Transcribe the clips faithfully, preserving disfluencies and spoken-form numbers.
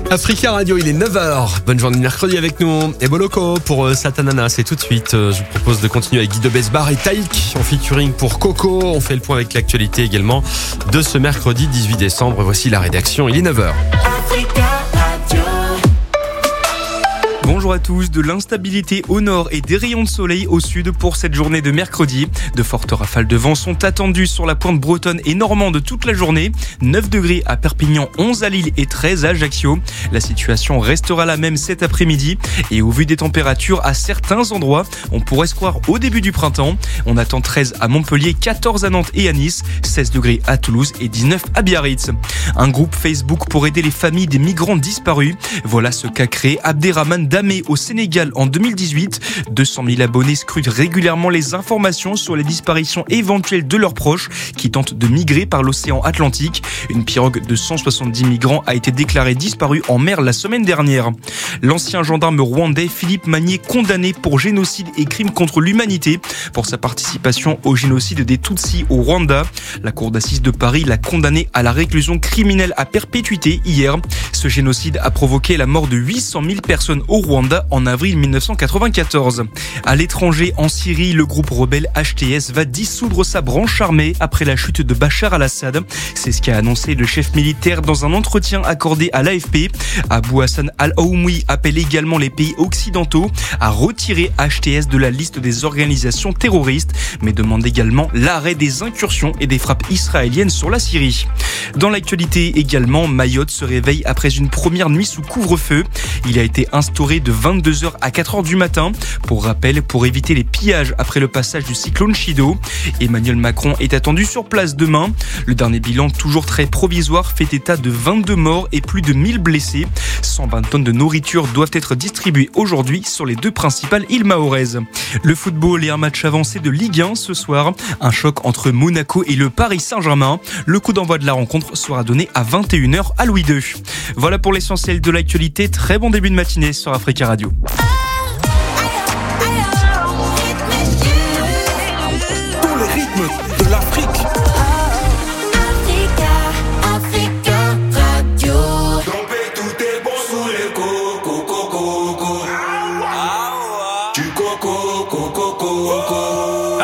Africa Radio, il est neuf heures. Bonne journée de mercredi avec nous. Et Boloko pour euh, Satanana, c'est tout de suite. Euh, je vous propose de continuer avec Guy de Besbar et Taïk en featuring pour Coco. On fait le point avec l'actualité également de ce mercredi dix-huit décembre. Voici la rédaction, il est neuf heures. Africa Radio. Bonjour à tous, de l'instabilité au nord et des rayons de soleil au sud pour cette journée de mercredi. De fortes rafales de vent sont attendues sur la pointe bretonne et normande toute la journée. neuf degrés à Perpignan, onze à Lille et treize à Ajaccio. La situation restera la même cet après-midi et au vu des températures à certains endroits, on pourrait se croire au début du printemps. On attend treize à Montpellier, quatorze à Nantes et à Nice, seize degrés à Toulouse et dix-neuf à Biarritz. Un groupe Facebook pour aider les familles des migrants disparus. Voilà ce qu'a créé Abderrahmane Damé au Sénégal en deux mille dix-huit. deux cent mille abonnés scrutent régulièrement les informations sur les disparitions éventuelles de leurs proches qui tentent de migrer par l'océan Atlantique. Une pirogue de cent soixante-dix migrants a été déclarée disparue en mer la semaine dernière. L'ancien gendarme rwandais Philippe Magnier, condamné pour génocide et crimes contre l'humanité pour sa participation au génocide des Tutsis au Rwanda. La cour d'assises de Paris l'a condamné à la réclusion criminelle à perpétuité hier. Ce génocide a provoqué la mort de huit cent mille personnes au Rwanda en avril dix-neuf cent quatre-vingt-quatorze. À l'étranger, en Syrie, le groupe rebelle H T S va dissoudre sa branche armée après la chute de Bachar al-Assad. C'est ce qu'a annoncé le chef militaire dans un entretien accordé à l'A F P. Abou Hassan al-Aoumi appelle également les pays occidentaux à retirer H T S de la liste des organisations terroristes, mais demande également l'arrêt des incursions et des frappes israéliennes sur la Syrie. Dans l'actualité également, Mayotte se réveille après une première nuit sous couvre-feu. Il a été instauré de vingt-deux heures à quatre heures du matin. Pour rappel, pour éviter les pillages après le passage du cyclone Chido. Emmanuel Macron est attendu sur place demain. Le dernier bilan, toujours très provisoire, fait état de vingt-deux morts et plus de mille blessés. cent vingt tonnes de nourriture doivent être distribuées aujourd'hui sur les deux principales îles mahoraises. Le football et un match avancé de Ligue un ce soir. Un choc entre Monaco et le Paris Saint-Germain. Le coup d'envoi de la rencontre sera donné à vingt et une heures à Louis deux. Voilà pour l'essentiel de l'actualité. Très bon début de matinée sur Africa Radio. Tous les rythmes de l'Afrique. Africa, Africa Radio. Tomber tout est bon sous les coco, coco, coco. Du coco, coco, coco.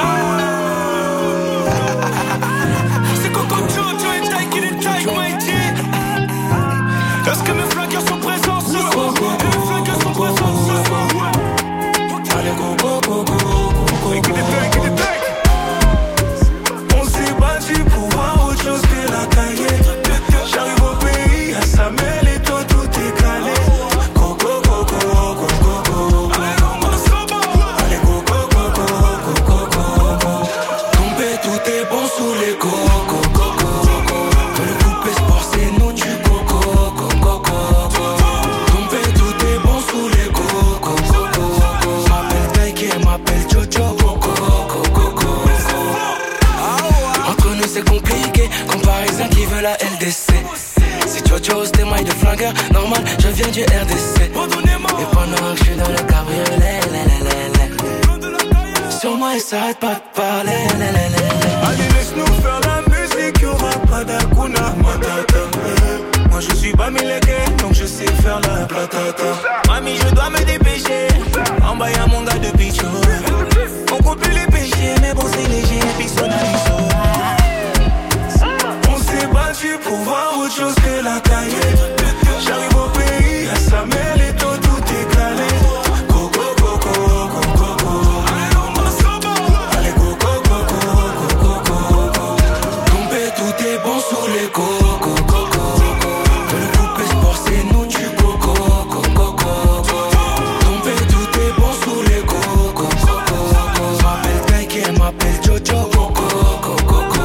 C'est Coco Jojo et Taïk, il est Taïk, my G. Est-ce que mes flaggers sont présents ce soir? Mes flaggers sont présents ce soir. Allez, go, go, go, go, go, go, go. On s'est battu pour voir autre chose que la cahier. J'arrive au pays, à Samuel et toi tout est calé. Go, go, go, go, go, go, go. Allez, go, go, go, go, go, go, go, go. Tomber, tout est bon sous les go, go, go, go, go. Le coupé sport, c'est nous du go, go, go, go, go. Tomber, tout est bon sous les go, go, go, go, go. M'appelle Taïk et m'appelle Jojo, go, go, go, go, go. Entre nous c'est compliqué, comparaison qui veut la L D C. Si Jojo c'est maille de flingueur, normal, je viens du R D C. Et pendant que je suis dans le cabriolet, sur moi il s'arrête pas de parler. Allez laisse-nous faire la musique, y'aura pas d'Akuna Matata. Moi je suis pas millégué, donc je sais faire la platata. Mami je dois me dépêcher, en bas y'a mon gars de Picho. On compte plus les péchés, mais bon c'est léger, personnalisé. On s'est battu pour voir autre chose que la cahier. J'arrive au pays, à Samuel et toi tout est calé. Go go go go go go go. Allez go go go go go go go. Tomber tout est bon sous les go go go go. Le coupé sport c'est nous du go go go go go. Tomber tout est bon sous les go go go go. M'appelle Taïk et m'appelle Jojo go go go go go.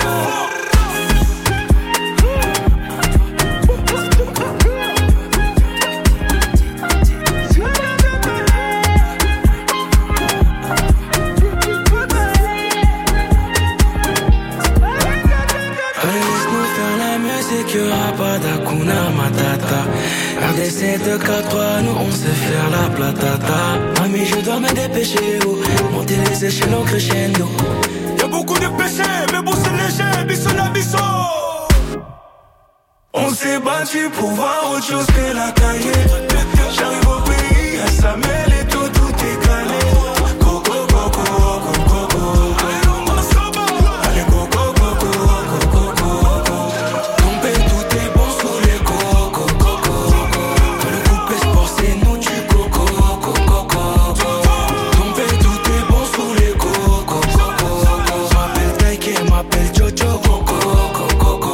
Y'aura pas d'Akuna Matata. R D C deux quatre trois, nous on sait faire la platata. Mami je dois me dépêcher, oh. Monter les échelons crescendo. Y'a beaucoup de péchés, mais bon c'est léger, bisson à bisson. On s'est battu pour voir autre chose que la cahier. J'arrive au pays, à Samel et tout, tout est calé. Coco, coco, coco, coco. Allez, coco, coco, coco, coco. Tombé, tout est bon sous les coco, coco. Le coupé sport, c'est nous du coco, coco, coco. Tombé, tout est bon sous les coco, coco. M'appelle Taïké, m'appelle Jojo, coco, coco, coco.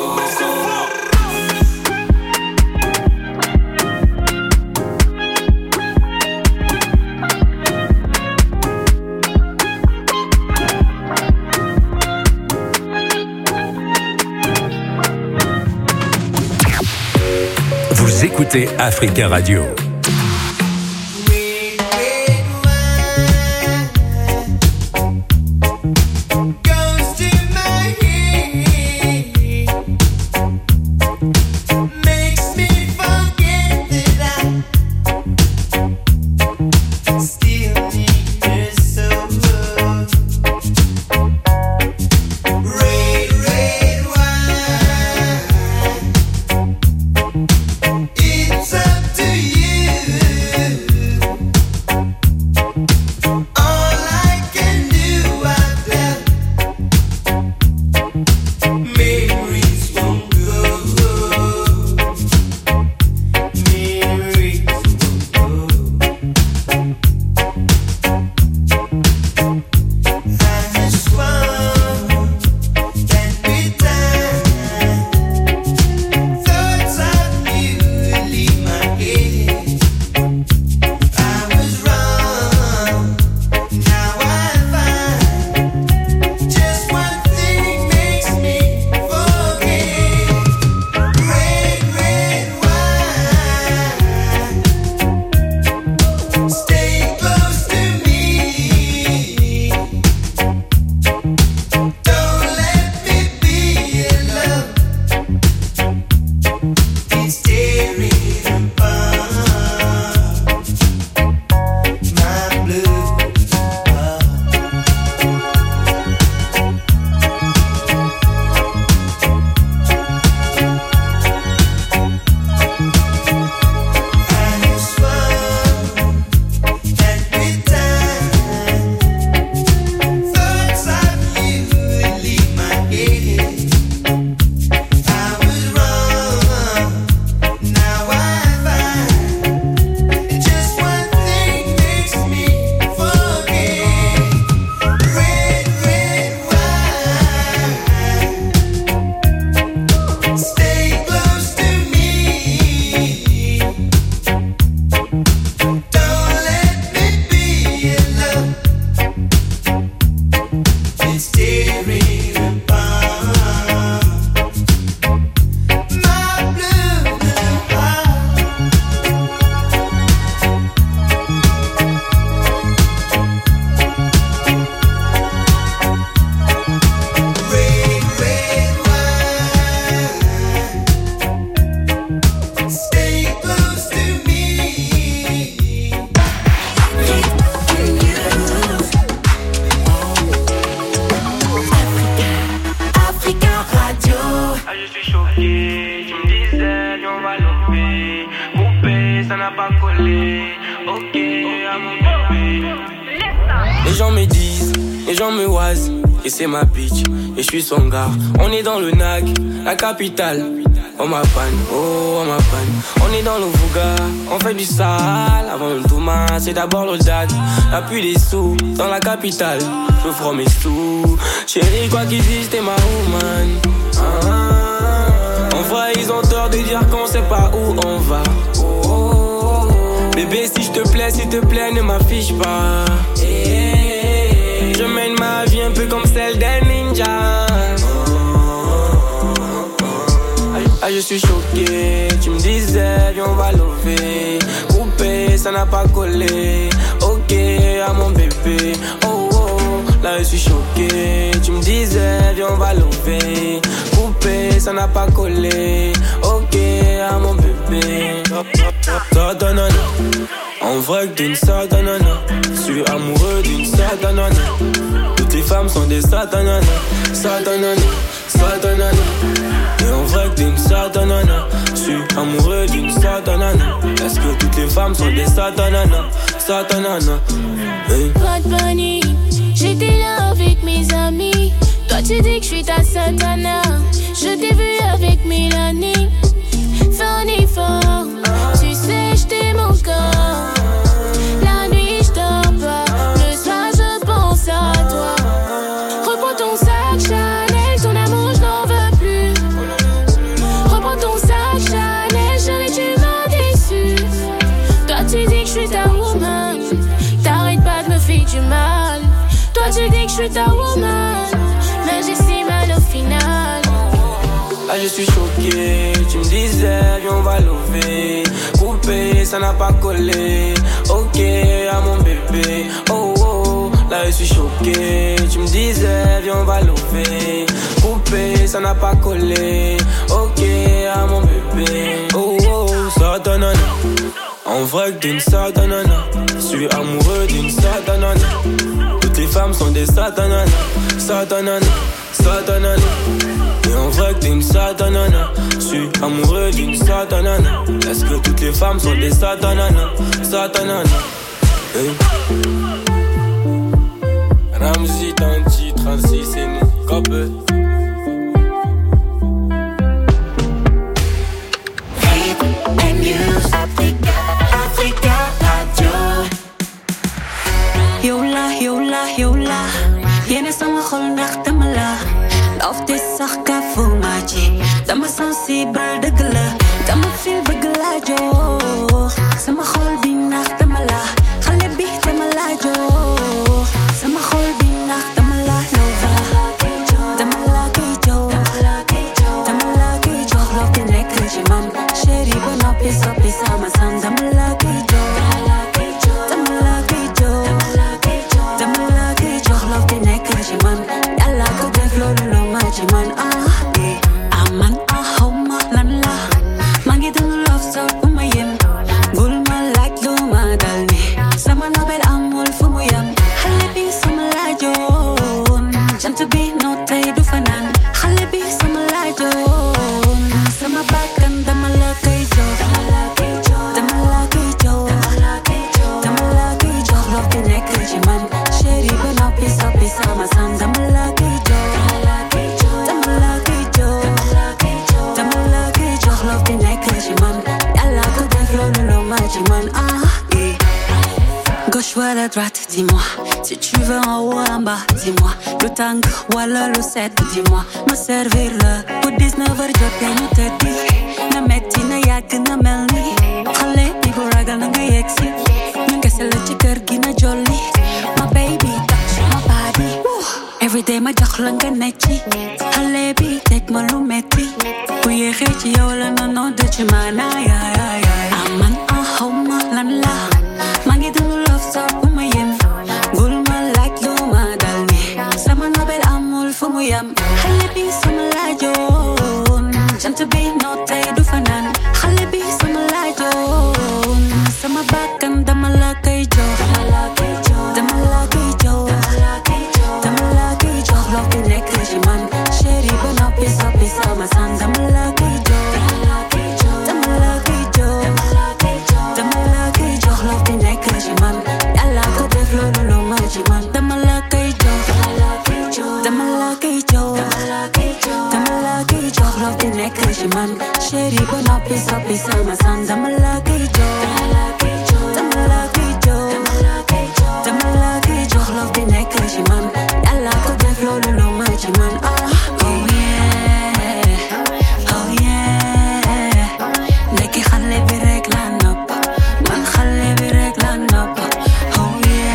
Vous écoutez Africa Radio. It's up to you. Les gens me disent, les gens me oisent, et c'est ma bitch, et je suis son gars. On est dans le N A C, la capitale. On m'appanne, oh on m'appanne. On est dans le Vouga, on fait du sale. Avant le Thomas, c'est d'abord le Jack. Y'a plus des sous, dans la capitale. Je ferai mes sous. Chérie, quoi qu'ils disent, t'es ma woman. Ah, en vrai, ils ont tort de dire qu'on sait pas où on va. Oh, oh, oh. Bébé, si je te plais, s'il te plaît, ne m'affiche pas. Hey, je mène ma vie un peu comme celle d'un ninja. Ah, je suis choqué, tu me disais, viens on va lever. Coupé, ça n'a pas collé. Ok, à mon bébé. Oh, oh, là je suis choqué. Tu me disais, viens on va lever. Coupé, ça n'a pas collé. Ok, à mon bébé. Satanana, en vrai que d'une satanana. Je suis amoureux d'une satanana. Toutes les femmes sont des satanana. Satanana. satan nana. Et en vrai que t'es une satan nana. Je suis amoureux d'une satan nana. Est-ce que toutes les femmes sont des satan nana? Satan nana. Hey. Pas de panique, j'étais là avec mes amis. Toi tu dis que je suis ta satana. Je t'ai vu avec Mélanie. Fais un effort, tu sais je t'aime encore. La nuit je dors pas, le soir je pense à toi. Reprends ton sac Chanel, ton amour je n'en veux plus. Reprends ton sac Chanel, jamais tu m'as déçu. Toi tu dis que je suis ta woman, t'arrêtes pas de me faire du mal. Toi tu dis que je suis ta woman, mais j'ai si mal au final. Là je suis choqué, tu me disais viens on va lever. Coupé, ça n'a pas collé. Ok à mon bébé, oh oh. Là je suis choqué, tu me disais viens on va lever. Coupé, ça n'a pas collé. Ok à mon bébé, oh oh. Satanana, en vrai que t'es une satanana. Je suis amoureux d'une satanana. Toutes les femmes sont des satanana. Satanana, satanana. Et en vrai que t'es une satanana. Je suis amoureux d'une satanana. Est-ce que toutes les femmes sont des satanana? Satanana. Hey. Ramzi Tanti trente-six c'est nous. Copé. Yola, yola, yola. Yene sama xol ndax dama la. Love this sax ka fu ma ci. Dama sensible dëgg la. Dama feel bëgg la jox. Sama xol bi ndax dama la. Xale bi dama la jox. Sama xol bi ndax dama la lova. Dama la koy jox. Dama la koy jox. Love bi nekk ci man. Chéri ba noppi soppi sama sam. Dama la koy jox. Man, ah, eh, ah, man, ah, how ma, lan la. Mangi do love so uma yem. Gul ma like lo ma dal ni. Sama nobel amul fumu yam. Xale bi sama laajoon. Jant bi no tay du fanan. Xale bi sama laajoon. Sama bakkan dama la koy jox. Dama la koy jox. Dama la koy jox. Love bi nekk ci man. Chéri ba noppi soppi sama sam. Dama la koy jox. Man, ah, yeah. Gauche ou à la droite, dis-moi. Si tu veux en haut, en bas, dis-moi. Le tank, voilà le set, dis-moi. Me servir là, pour dix-neuf heures, je paye nous têti. Na metti, na yag, na melni. Xale, ni bu ragal, na nga yexi. Ñu kese la ci kër gi na jolli. My baby, touch my body. Every day ma jox la nga necci. Xale bi, teg ma lu metti. Bu yéexee ci yow la nono de ci mana, ya, ya, ya. Aman, how ma lan la. Mangi do love so uma yem. Gul ma like lo ma dal ni. Sama nobel amul fumu yam. Xale bi sama laajoon. Jant bi no tay du fanan. Xale bi sama laajoon. Sama bakkan dama la koy jox. Dama la koy jox. Dama la koy jox. Love bi nekk ci man. Chéri ba noppi soppi sama san. Dama la koy jox. Dama la koy jox. Love bi nekk ci man. Yàlla ko def loolu lu ma ci man. Dama la koy jox. Dama la koy jox. Dama la koy jox. Love bi nekk ci man. Chéri ba noppi soppi sama san. Dama la koy jox. Dama la koy jox. Dama la koy jox. Love bi nekk ci man. Yàlla ko def loolu lu ma ci man. Ah, oh yeah, oh yeah. Ndekki xale bi rek la nopp. Man xale bi rek la nopp. Oh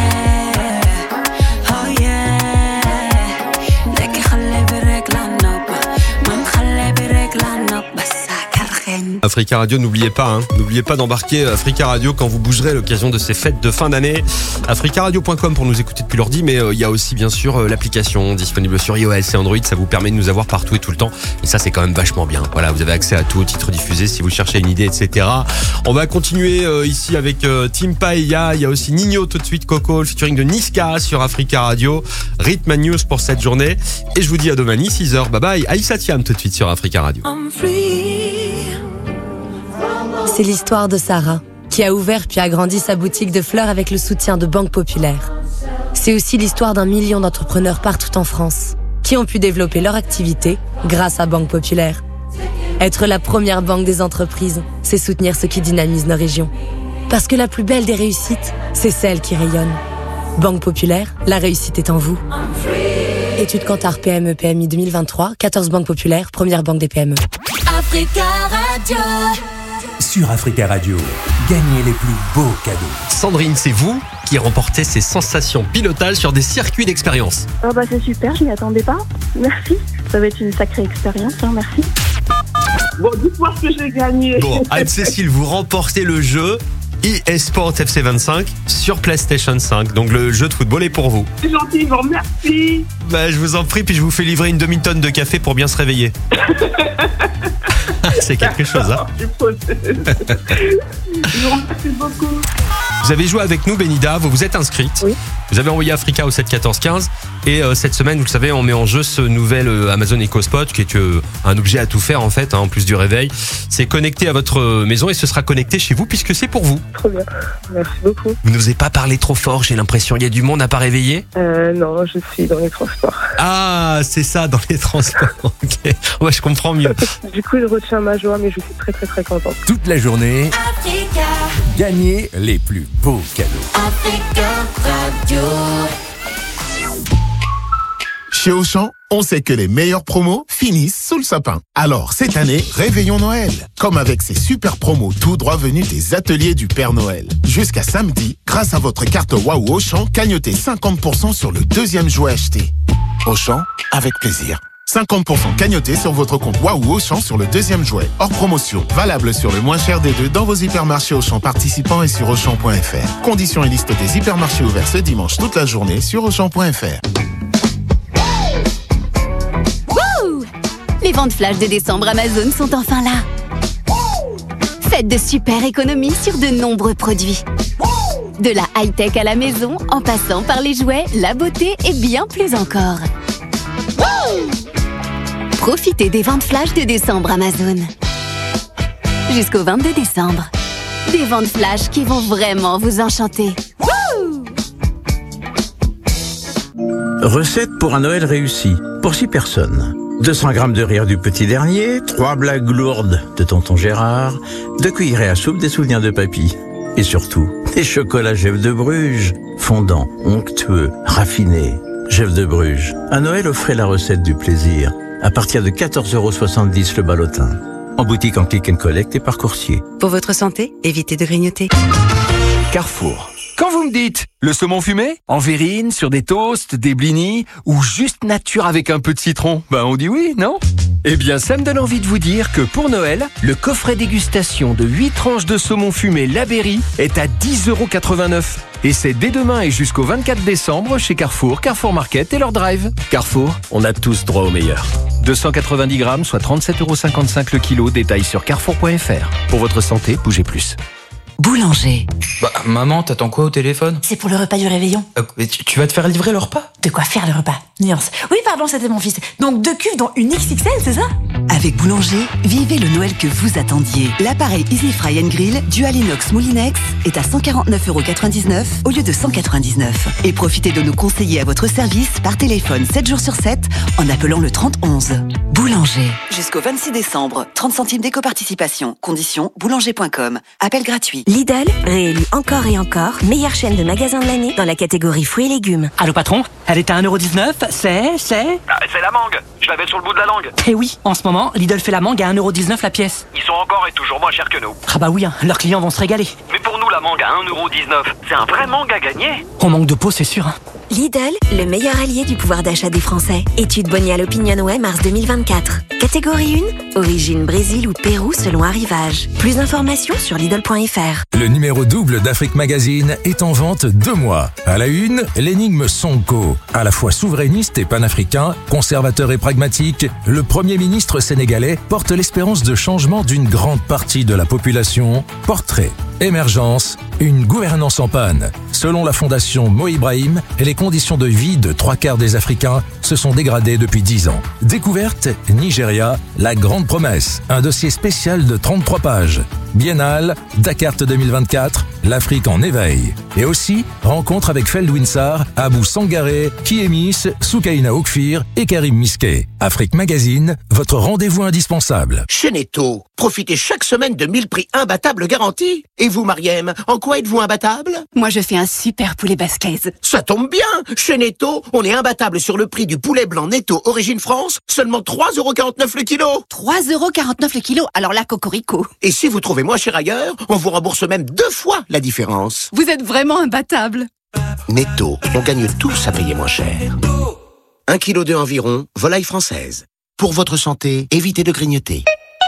yeah, oh yeah. Ndekki xale bi rek la nopp. Man xale bi rek la nopp. Ba sa kar xeeñ. Africa Radio, n'oubliez pas, hein, n'oubliez pas d'embarquer Africa Radio quand vous bougerez à l'occasion de ces fêtes de fin d'année. africa radio point com pour nous écouter depuis l'ordi, mais euh, il y a aussi bien sûr euh, l'application disponible sur iOS et Android. Ça vous permet de nous avoir partout et tout le temps. Et ça, c'est quand même vachement bien. Voilà, vous avez accès à tout, aux titres diffusés si vous cherchez une idée, et cetera. On va continuer euh, ici avec euh, Tim Paella. Il y a aussi Nino tout de suite, Coco, le featuring de Niska sur Africa Radio. Rhythm and News pour cette journée. Et je vous dis à demain, six heures. Bye bye. Aïssa Thiam tout de suite sur Africa Radio. C'est l'histoire de Sarah, qui a ouvert puis agrandi sa boutique de fleurs avec le soutien de Banque Populaire. C'est aussi l'histoire d'un million d'entrepreneurs partout en France, qui ont pu développer leur activité grâce à Banque Populaire. Être la première banque des entreprises, c'est soutenir ce qui dynamise nos régions. Parce que la plus belle des réussites, c'est celle qui rayonne. Banque Populaire, la réussite est en vous. Étude Kantar P M E P M I deux mille vingt-trois, quatorze banques populaires, première banque des P M E. Africa Radio. Sur Africa Radio, gagnez les plus beaux cadeaux. Sandrine, c'est vous qui remportez ces sensations pilotage sur des circuits d'expérience. Oh bah c'est super, je m'y attendais pas. Merci. Ça va être une sacrée expérience, hein, merci. Bon, dites-moi ce que j'ai gagné. Bon, Anne-Cécile, vous remportez le jeu eSport F C vingt-cinq sur PlayStation cinq. Donc le jeu de football est pour vous. C'est gentil, je vous remercie. Bah, je vous en prie, puis je vous fais livrer une demi-tonne de café pour bien se réveiller. C'est quelque chose, hein. Je vous remercie beaucoup. Vous avez joué avec nous, Benida, vous vous êtes inscrite. Oui. Vous avez envoyé Africa au sept quatorze quinze. Et euh, cette semaine, vous le savez, on met en jeu ce nouvel euh, Amazon EcoSpot, qui est euh, un objet à tout faire en fait, hein, en plus du réveil. C'est connecté à votre euh, maison et ce sera connecté chez vous puisque c'est pour vous. Trop bien, merci beaucoup. Vous n'osez pas parler trop fort, j'ai l'impression. Il y a du monde à pas réveiller. Euh, non, je suis dans les transports. Ah, c'est ça, dans les transports. Ok, ouais, je comprends mieux. Du coup, je retiens ma joie, mais je suis très très très contente. Toute la journée, Africa. gagnez les plus beaux cadeaux. Africa Radio. Chez Auchan, on sait que les meilleures promos finissent sous le sapin. Alors, cette année, réveillons Noël. Comme avec ces super promos tout droit venus des ateliers du Père Noël. Jusqu'à samedi, grâce à votre carte Waouh Auchan, cagnotez cinquante pour cent sur le deuxième jouet acheté. Auchan, avec plaisir. cinquante pour cent cagnoté sur votre compte Waouh Auchan sur le deuxième jouet. Hors promotion, valable sur le moins cher des deux dans vos hypermarchés Auchan participants et sur Auchan point F R. Conditions et liste des hypermarchés ouverts ce dimanche toute la journée sur Auchan point F R. Les ventes flash de décembre Amazon sont enfin là. Faites de super économies sur de nombreux produits. De la high-tech à la maison, en passant par les jouets, la beauté et bien plus encore. Profitez des ventes flash de décembre Amazon. Jusqu'au vingt-deux décembre. Des ventes flash qui vont vraiment vous enchanter. Recette pour un Noël réussi, pour six personnes. deux cents grammes de rire du petit dernier, trois blagues lourdes de tonton Gérard, deux cuillerées à soupe des souvenirs de papy. Et surtout, des chocolats Jeff de Bruges, fondants, onctueux, raffinés. Jeff de Bruges. À Noël, offrez la recette du plaisir. À partir de quatorze euros soixante-dix le ballotin. En boutique, en click and collect et par coursier. Pour votre santé, évitez de grignoter. Carrefour. Quand vous me dites le saumon fumé, en verrine, sur des toasts, des blinis, ou juste nature avec un peu de citron, ben on dit oui, non? Eh bien, ça me donne envie de vous dire que pour Noël, le coffret dégustation de huit tranches de saumon fumé La Berry est à dix euros quatre-vingt-neuf. Et c'est dès demain et jusqu'au vingt-quatre décembre chez Carrefour, Carrefour Market et leur drive. Carrefour, on a tous droit au meilleur. deux cent quatre-vingt-dix grammes, soit trente-sept euros cinquante-cinq le kilo. Détail sur carrefour point F R. Pour votre santé, bougez plus. Boulanger. Bah, maman, t'attends quoi au téléphone? C'est pour le repas du réveillon. Euh, tu, tu vas te faire livrer le repas? De quoi faire le repas? Nuance. Oui, pardon, c'était mon fils. Donc deux cuves dont une X X L, c'est ça? Avec Boulanger, vivez le Noël que vous attendiez. L'appareil Easy Fry and Grill Dual Inox Moulinex est à cent quarante-neuf euros quatre-vingt-dix-neuf au lieu de cent quatre-vingt-dix-neuf. Et profitez de nos conseillers à votre service par téléphone sept jours sur sept en appelant le trente onze. Boulanger. Jusqu'au vingt-six décembre, trente centimes d'éco-participation. Conditions boulanger point com. Appel gratuit. Lidl, réélu encore et encore, meilleure chaîne de magasins de l'année dans la catégorie fruits et légumes. Allô patron, elle est à un euro dix-neuf, c'est, c'est... Ah, c'est la mangue, je l'avais sur le bout de la langue. Eh oui, en ce moment, Lidl fait la mangue à un euro dix-neuf la pièce. Ils sont encore et toujours moins chers que nous. Ah bah oui, hein, leurs clients vont se régaler. Mais pour nous, la mangue à un euro dix-neuf, c'est un vrai mangue à gagner. On manque de peau, c'est sûr. Hein. Lidl, le meilleur allié du pouvoir d'achat des Français. Étude Bonial OpinionWay mars deux mille vingt-quatre. Catégorie un, origine Brésil ou Pérou selon arrivage. Plus d'informations sur Lidl point F R. Le numéro double d'Afrique Magazine est en vente deux mois. À la une, l'énigme Sonko. À la fois souverainiste et panafricain, conservateur et pragmatique, le Premier ministre sénégalais porte l'espérance de changement d'une grande partie de la population. Portrait. Émergence, une gouvernance en panne. Selon la fondation Mo Ibrahim, les conditions de vie de trois quarts des Africains se sont dégradées depuis dix ans. Découverte, Nigeria, la grande promesse. Un dossier spécial de trente-trois pages. Biennale, Dakar deux mille vingt-quatre, l'Afrique en éveil. Et aussi, rencontre avec Feldwin Sarr, Abou Sangaré, Kiemis, Soukaina Oukfir et Karim Miske. Afrique Magazine, votre rendez-vous indispensable. Chez Netto, profitez chaque semaine de mille prix imbattables garantis. Et vous, Mariem, en quoi êtes-vous imbattable? Moi, je fais un super poulet basquez. Ça tombe bien. Chez Netto, on est imbattable sur le prix du poulet blanc Netto Origine France, seulement trois euros quarante-neuf le kilo. trois euros quarante-neuf le kilo, alors là, cocorico. Et si vous trouvez moins cher ailleurs, on vous rembourse même deux fois la différence. Vous êtes vraiment imbattable. Netto, on gagne tous à payer moins cher. Un kilo de environ, volaille française. Pour votre santé, évitez de grignoter.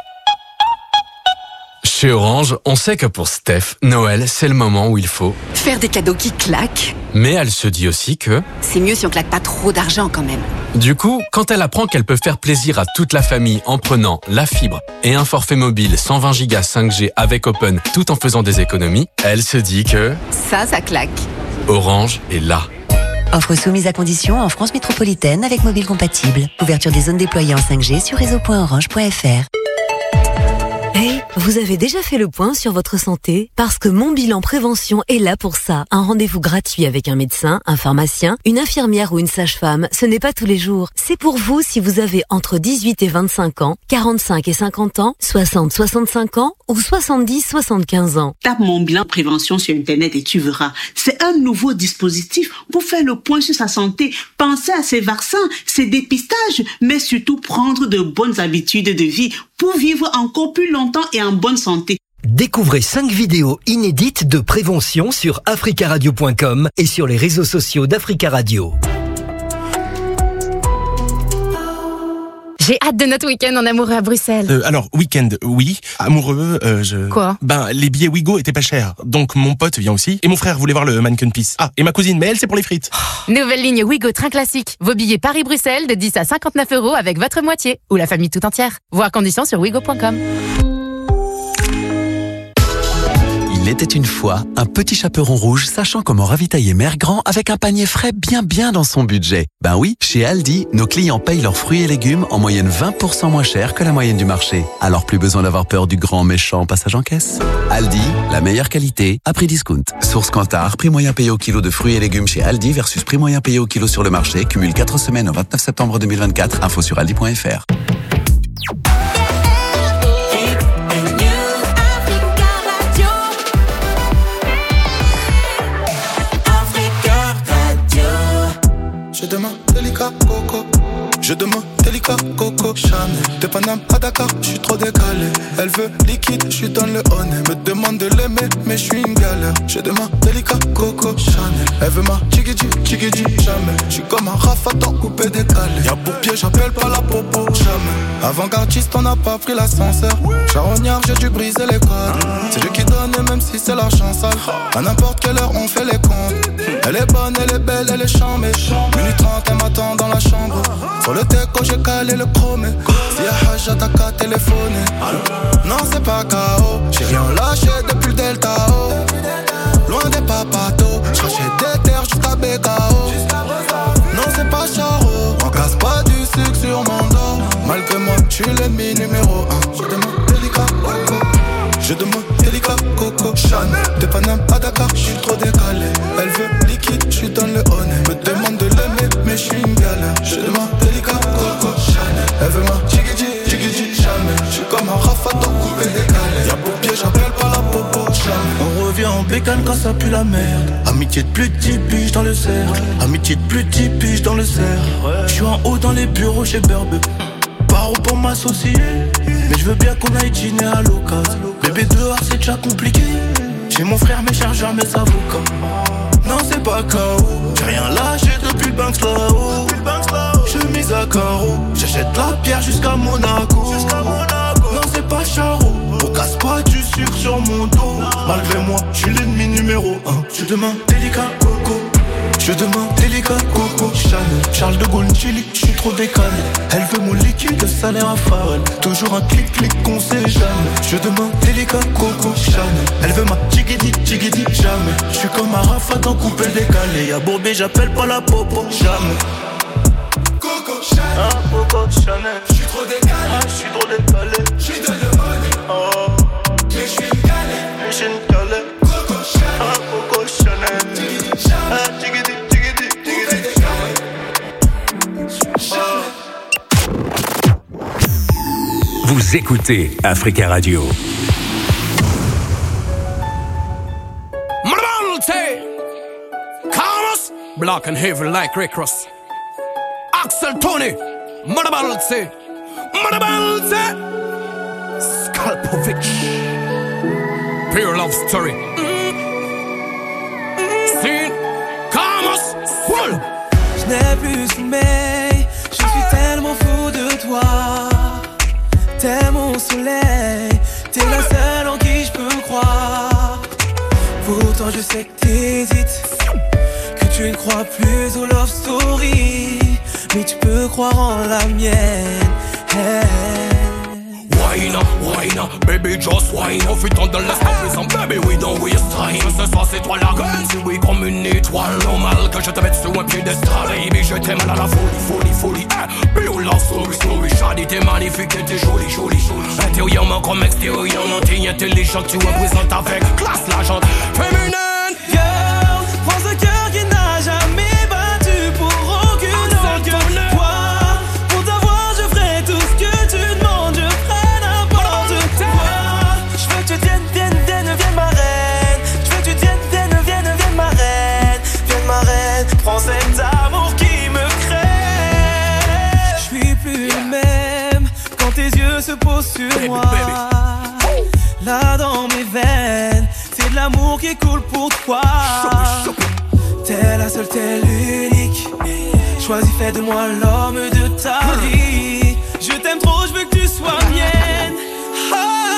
Chez Orange, on sait que pour Steph, Noël, c'est le moment où il faut faire des cadeaux qui claquent. Mais elle se dit aussi que c'est mieux si on claque pas trop d'argent quand même. Du coup, quand elle apprend qu'elle peut faire plaisir à toute la famille en prenant la fibre et un forfait mobile cent vingt gigas cinq G avec Open tout en faisant des économies, elle se dit que ça, ça claque. Orange est là. Offre soumise à condition en France métropolitaine avec mobile compatible. Ouverture des zones déployées en cinq G sur réseau point orange point F R. Hey, vous avez déjà fait le point sur votre santé? Parce que Mon Bilan Prévention est là pour ça. Un rendez-vous gratuit avec un médecin, un pharmacien, une infirmière ou une sage-femme. Ce n'est pas tous les jours. C'est pour vous si vous avez entre dix-huit et vingt-cinq ans, quarante-cinq et cinquante ans, soixante à soixante-cinq ans ou soixante-dix à soixante-quinze ans. Tape Mon Bilan Prévention sur Internet et tu verras. C'est un nouveau dispositif pour faire le point sur sa santé. Pensez à ses vaccins, ses dépistages, mais surtout prendre de bonnes habitudes de vie pour vivre encore plus longtemps et en bonne santé. Découvrez cinq vidéos inédites de prévention sur africa radio point com et sur les réseaux sociaux d'Africa Radio. J'ai hâte de notre week-end en amoureux à Bruxelles. Euh, alors, week-end, oui. Amoureux, euh, je... Quoi? Ben, les billets Ouigo étaient pas chers. Donc, mon pote vient aussi. Et mon frère voulait voir le Mannequin Peace. Ah, et ma cousine, mais elle, c'est pour les frites. Nouvelle ligne Ouigo Train Classique. Vos billets Paris-Bruxelles de dix à cinquante-neuf euros avec votre moitié. Ou la famille tout entière. Voir conditions sur ouigo point com. Il était une fois un petit chaperon rouge sachant comment ravitailler Mère Grand avec un panier frais bien bien dans son budget. Ben oui, chez Aldi, nos clients payent leurs fruits et légumes en moyenne vingt pour cent moins cher que la moyenne du marché. Alors plus besoin d'avoir peur du grand méchant passage en caisse. Aldi, la meilleure qualité à prix discount. Source Kantar, prix moyen payé au kilo de fruits et légumes chez Aldi versus prix moyen payé au kilo sur le marché. Cumule quatre semaines au vingt-neuf septembre deux mille vingt-quatre. Info sur aldi point F R. Je demande délicat coco, je demande délicat coco Chanel, de Paname à Dakar, je suis trop décalé. Elle veut liquide, je suis dans le honey. Me demande de l'aimer, mais je suis une galère. Je demande délicat coco Chanel, elle veut ma chigidi, chigidi, jamais. Je suis comme un rafatan coupé décalé. Y'a pour pied, j'appelle pas la popo, jamais. Avant-gardiste, on n'a pas pris l'ascenseur. Charognard, j'ai dû briser les codes. C'est Dieu qui donne, et même si c'est la chance sale. À n'importe quelle heure, on fait les comptes. Elle est bonne, elle est belle, elle est chambée. Minute trente, elle m'attend dans la chambre. Sur le teco, j'ai calé le chromé. Si y'a Hajj, t'as qu'à téléphoner. Non, c'est pas K O. J'ai rien lâché depuis le Delta O. Loin des papatos. J'rachète des terres jusqu'à B K O. Non, c'est pas Charo. On casse pas du sucre sur mon dos. Malgré moi, j'suis l'ennemi numéro un. Je demande délicat coco. Je demande délicat coco Chanel, de Paname à Dakar, j'suis trop décalé. Elle veut liquide, j'suis dans le honey. Me demande de l'aimer, mais j'suis une galère. Je demande délicat coco Chanel, elle veut ma chigidi, chigidi, jamais. J'suis comme un rafatan coupé décalé. Y'a pour pied, j'appelle pas la popo, jamais. On revient en bécane quand ça pue la merde. Amitié de plus de dix piges dans le cercle. Amitié de plus de dix piges dans le cercle. J'suis en haut dans les bureaux chez Burbe. Paro pour m'associer. Mais je veux bien qu'on aille dîner à l'occasion. Bébé dehors c'est déjà compliqué. J'ai mon frère, mes chargeurs, mes avocats. Non, c'est pas K O. J'ai rien lâché depuis le Banks là-haut. Chemise à carreaux. J'achète la pierre jusqu'à Monaco. Non, c'est pas Charo. Pour casse pas du sucre sur mon dos. Malgré moi, je suis l'ennemi numéro un. Je demande délicat coco. Je demande délicat coco. Chanel, Charles de Gaulle, Chili, je suis trop décalé. Elle veut mon liquide, le salaire à Farrell. Toujours un clic-clic qu'on sait jamais. Je demande délicat coco. Chanel, elle veut ma tigidi, tigidi, jamais. Je suis comme Arafat en coupé décalé. Y'a Bourbé, j'appelle pas la popo, jamais. Coco Chanel, ah, Coco Chanel. Je suis trop décalé, ah, je suis trop décalé. J'suis de le money, oh. Mais je suis une calée, mais je suis une calée. Coco Chanel, ah, Coco Chanel. Tigidi, ah, tigidi, tigidi, tigidi, Chanel. Vous écoutez Africa Radio. Marabalte, Carlos, black and heavy like Rick Ross. Axel Tony, Marabalte, Marabalte, Skalpovic, pure love story. Sin, Carlos, Full. Je n'ai plus sommeil, je suis tellement fou de toi. T'es mon soleil, t'es la seule en qui je peux croire. Pourtant je sais que t'hésites, que tu ne crois plus aux love stories, mais tu peux croire en la mienne. Hey. Wine up, wine up, baby just wine up. Fit on the last of and baby we don't waste time. Ce soir c'est toi la reine, si oui comme une étoile. Normal que je te mette sur un piédestal. Baby je t'aime à la folie, folie, folie. Eh, be love story, story. Shady t'es magnifique et t'es jolie, jolie, jolie. Intérieurement comme extérieurement t'es intelligent. Tu représentes avec classe la gente féminine. Girl, prends ce cœur qui n'a jamais battu pour aucune autre que toi. Pour t'avoir je ferai tout ce que tu demandes. Je ferai n'importe quoi. Je veux que tu viennes, viennes, viennes, viennes ma reine. Je veux que tu viennes, viennes, viennes, viennes ma reine. Vienne ma reine, prends cet amour qui me crée. Je suis plus le même quand tes yeux se posent sur moi. Là dans mes veines, c'est de l'amour qui coule pour toi. T'es la seule, t'es l'unique. Choisis, fais de moi l'homme de ta vie. Je t'aime trop, je veux que tu sois mienne. Oh,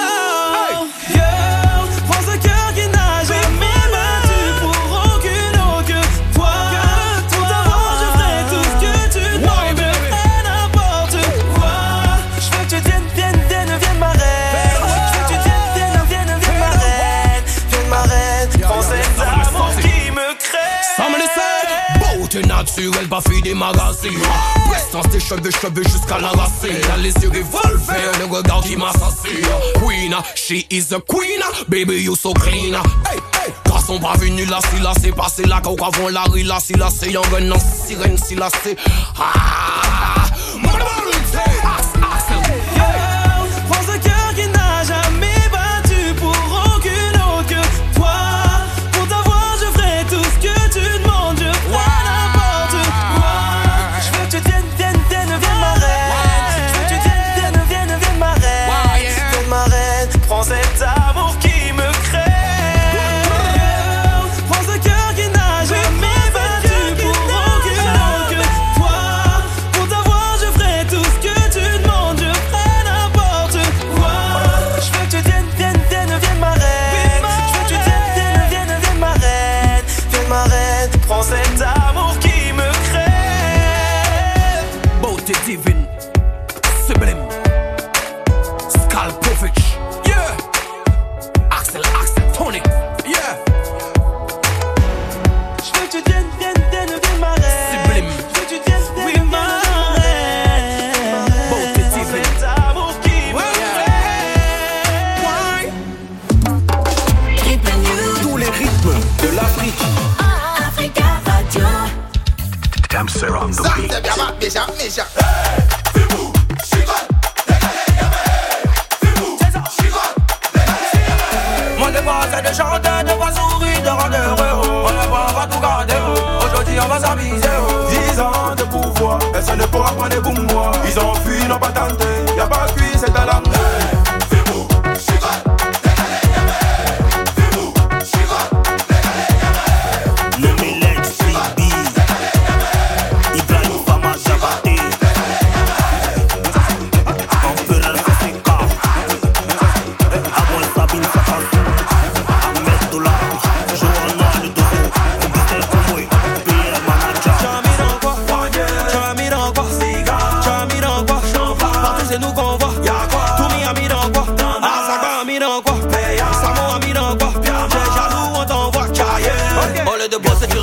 girl, prends ce cœur qui n'a jamais battu pour aucune autre que toi. Pour t'avoir, je ferai tout ce que tu demandes. Je ferai n'importe quoi. Je veux que tu viennes, viennes, viennes, viennes ma reine. Je veux que tu viennes, viennes, viennes, viennes ma reine. Vienne ma reine, prends cet amour qui me crée. Ça me laisse beauté naturelle, pas fille des magazines. Prestance des cheveux, cheveux jusqu'à la racine. Y'a les yeux revolver, le regard qui m'assassine. Queen, she is a queen. Baby, you so clean. Hey, hey. Garçon pas venu là, si là c'est passé là. Quand avant la rue là, si là c'est y'en gun, non, sirène, si là c'est. Ah, prends ce cœur qui n'a jamais battu pour aucune autre que toi. Pour t'avoir, je ferai tout ce que tu demandes. Je ferai n'importe quoi. Je veux que tu viennes, viennes, viennes, viennes ma reine. Je veux que tu viennes, viennes, viennes, viennes ma reine. Vienne ma reine, prends cet amour qui me crée. Prends ce cœur qui n'a jamais battu pour aucune autre que toi. Pour t'avoir, je ferai tout ce que tu demandes. Je ferai n'importe quoi. Je veux que tu viennes, viennes, viennes, viennes ma reine. Je veux que tu viennes, viennes, viennes, viennes ma reine. Vienne ma reine, prends cet amour qui me crée. beauté divine, sublime. Skalpovic, yeah. Axel, Axel, Tony, yeah. Je veux que tu viennes, viennes, viennes, viennes ma reine. Sublime. Je veux que tu viennes, viennes, ma reine. Beauté divine. Cet amour qui me crée. Tous les rythmes de l'Afrique. Africa Radio. Damser on the beat. Mon devoir c'est de chanter, de voir sourire, de rendre heureux. On ne va tout garder. Aujourd'hui on va s'amuser. Dix ans de pouvoir, personne ne pourra prendre des bouts moi. Ils ont fui, n'ont pas tenté. Y'a pas de cuit, c'est à la main.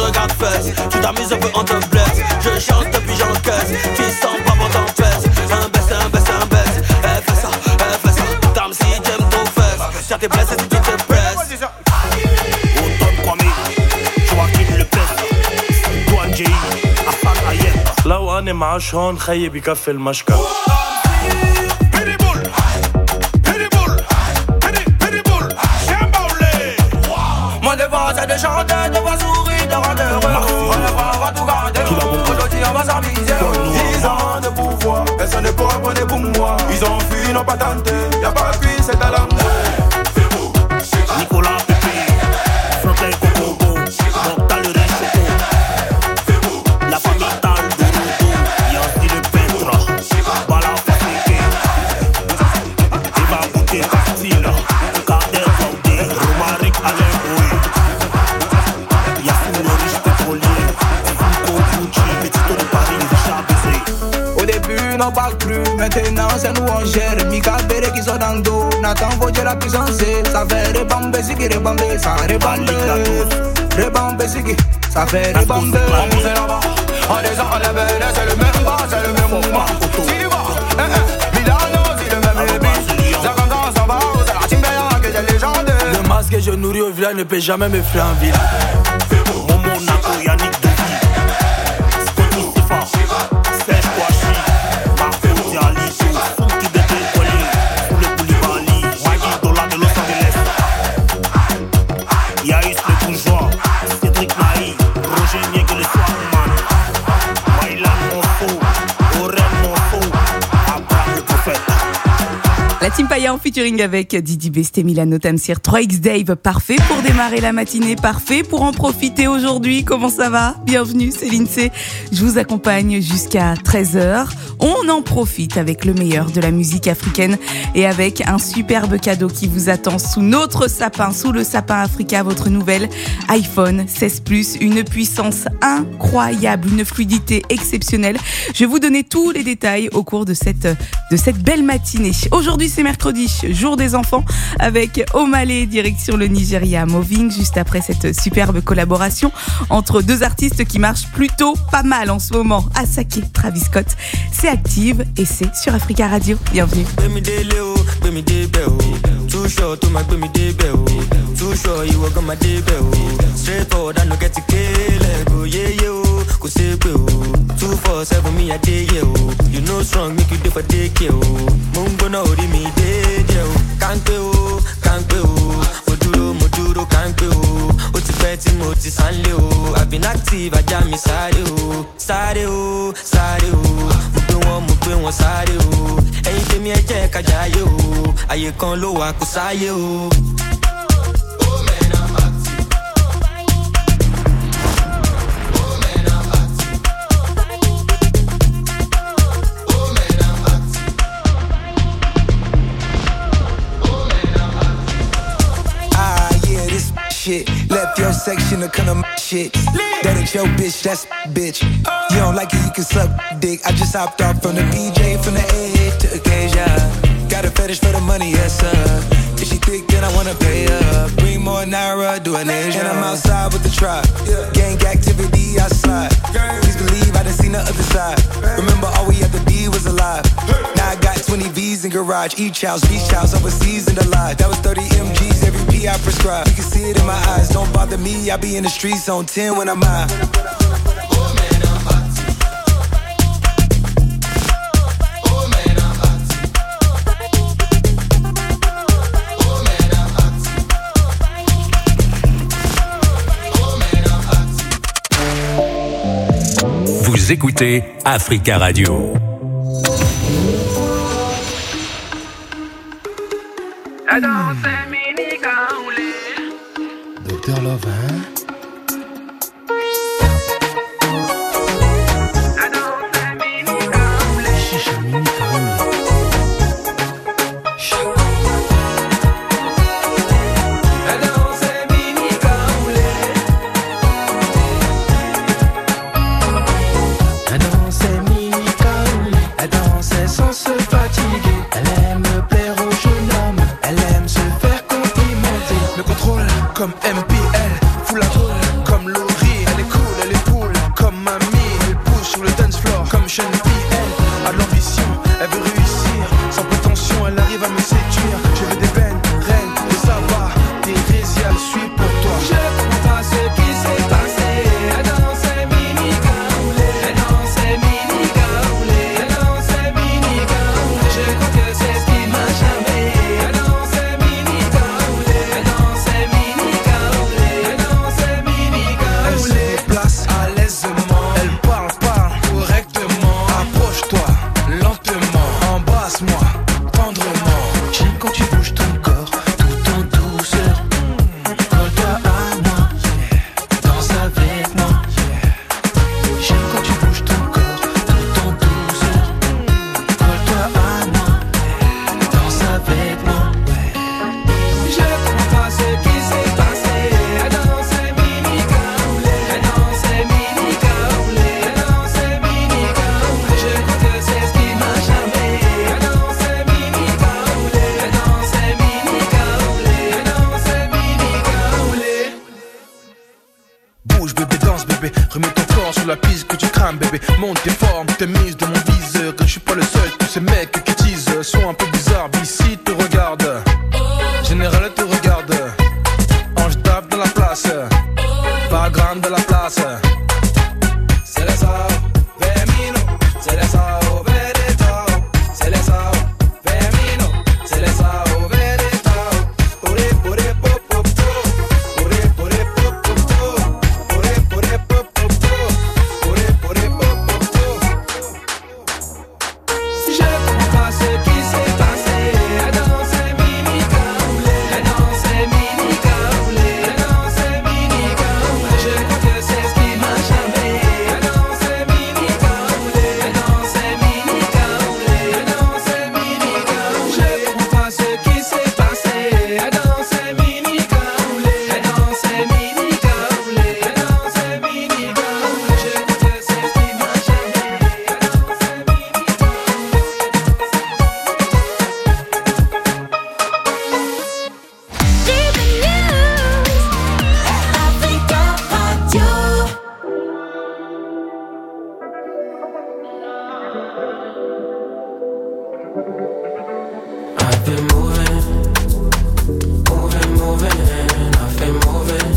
regarde fesses. Tu t'amuses un peu, on te blesse. Je chante depuis j'encaisse. Tu sens pas bon t'en fesses. Un baisse, un baisse, un baisse. Elle fait ça, elle fait ça. Dame si j'aime ton fesses. Si t'es blessé, si tu te presses. Automne Kwame, Joaquin Le Pes, Douane J I, Afan Ayem. لو أنا مع شون خيي بكفي المشكل. Moi devant c'est de chanter, de voir sourire, de rendre heureux. On ne va tout garder, aujourd'hui on va s'amuser. Dix ans de pouvoir, personne ne pourra prendre pour moi. Ils ont fui, ils n'ont pas tenté, y'a pas de pluie, c'est à l'amour. Nicolas Pépé, Franklin Coco, Mokhtar le riche Choco. La famille Tal de Roto, Yancy le peintre, Bala Faséké, Eva Bouté Castille, Kader Faudé, Romaric Alain Boé, Yassine le riche pétrolier, Foucault Gucci, Petito de Paris, Richard Bessé. Au début, n'en parle plus, maintenant c'est nous on gère. Mika Bere qui sont dans le dos, Nathan Gauthier la puissance. Ça fait rebamber, si qui rebamber, ça rebamber. Rebamber, si qui, ça fait rebamber. On pousse là-bas, on descend, on lève, c'est le même bas, c'est le même mouvement. Si tu vas, eh eh, Milano, c'est le même débit. cinquante ans, ça va, c'est la team Béa que j'ai légendaire. Le masque que je nourris au village ne peut jamais me faire en ville. Momo Nako, Yannick Devi, Scotty Sifa, Serge Kouachi, Marco Dialito, Fouki Bébé Kouali, Foule Koulibaly, Magui Dola de Los Angeles, Yaïs le bourgeois, Cédric Naï, Roger Niègue le Swagman, Maïlan Monfo, Aurel Monfo, Abraham le prophète. La Team Paya en featuring avec Didi Best et Milano Tamsir. trois X Dave, parfait pour démarrer la matinée, parfait pour en profiter aujourd'hui. Comment ça va? Bienvenue, c'est l'INSEE. Je vous accompagne jusqu'à treize heures. On en profite avec le meilleur de la musique africaine et avec un superbe cadeau qui vous attend sous notre sapin, sous le sapin Africa, votre nouvelle iPhone seize plus, une puissance incroyable, une fluidité exceptionnelle. Je vais vous donner tous les détails au cours de cette, de cette belle matinée. Aujourd'hui, c'est mercredi, jour des enfants, avec Omalé, direction le Nigeria, Moving, juste après cette superbe collaboration entre deux artistes qui marchent plutôt pas mal en ce moment. Asake, Travis Scott, c'est Active et c'est sur Africa Radio. Bienvenue. Too short to my baby day bell. Too sure you walk on my day bell. Straight forward, I no get to kill it. Go yeah yo, go say go. Two four seven me a day yo. You know strong, make you do for day yo. Mungo no ori me day yo. Can't go, can't go. Moduro, moduro, can't go. Oti peti moti sanle o. I've been active, I jam me sare o, sare o, sare o. Mupe won, mupe won sare o. Ẹyin tèmi ẹ jẹ́ ká jayé o. Ayé kan ló wà kó sáyé o. Shit. Left your section to kind of shit. That ain't your bitch, that's bitch. You don't like it, you can suck dick. I just hopped off from the B J, from the A to Acacia. Got a fetish for the money, yes sir. If she thick, then I wanna pay her. Bring more Naira, do an Asia. And I'm outside with the tribe. Gang activity, I slide. Please believe I done seen the other side. Remember all we had to be was alive. Now I got twenty V's in garage. Each house, beach house, overseas in the lot. That was thirty M Gs, every P I prescribe. You can see it in my eyes, don't bother me. I be in the streets on ten when I'm high. Vous écoutez Africa Radio. Docteur Love, hein? Comme M P L, full la comme Laurie, elle est cool. je suis pour toi. Je comprends pas ce qui s'est passé. Dans ces mini cagoulés, dans ces mini cagoulés, dans ces mini cagoulés. Je crois que c'est ce qui m'a jamais. Dans ces mini cagoulés, dans ces mini cagoulés, dans ces mini cagoulés. Elle se déplace à l'aisement. Elle parle pas correctement. Approche-toi lentement, embrasse-moi tendrement. J'aime quand tu bouges ton corps tout en douceur. Colle-toi à moi, danse avec moi. J'aime quand tu bouges ton corps tout en douceur. Colle-toi à moi, danse avec moi. Je comprends pas ce qui s'est passé. Dans ces mini cagoulés, dans ces mini cagoulés, dans ces mini cagoulés. Je crois que c'est ce qui m'a jamais. Dans ces mini cagoulés, dans ces mini cagoulés, dans ces mini cagoulés. Bouge bébé, danse bébé, remets ton corps sur la piste que tu crames bébé. Monte tes formes, tes mises de mon viseur. Que je suis pas le seul, tous ces mecs qui teasent sont un peu bizarres. B C te regarde, Général te regarde. Ange tape dans la place, pas grande de la place. C'est les sao, Vermino, c'est les sao, Veneto. C'est les sao, Vermino, c'est les sao, Veneto. Pure pure pop pop pop, pure pure pop pop pop, pure pure pop pop pop, pure pure pop pop pop. Je comprends pas ce qui s'est passé. Dans ces mini cagoulés, dans ces mini cagoulés, dans ces mini cagoulés. Je crois que c'est ce qui m'a jamais. Dans ces mini cagoulés, dans ces mini cagoulés, dans ces mini cagoulés. Je comprends pas ce qui s'est passé. Dans ces mini cagoulés, dans ces mini cagoulés, dans ces mini cagoulés. Je crois que c'est ce qui m'a jamais. I've been moving, moving, moving. I've been moving,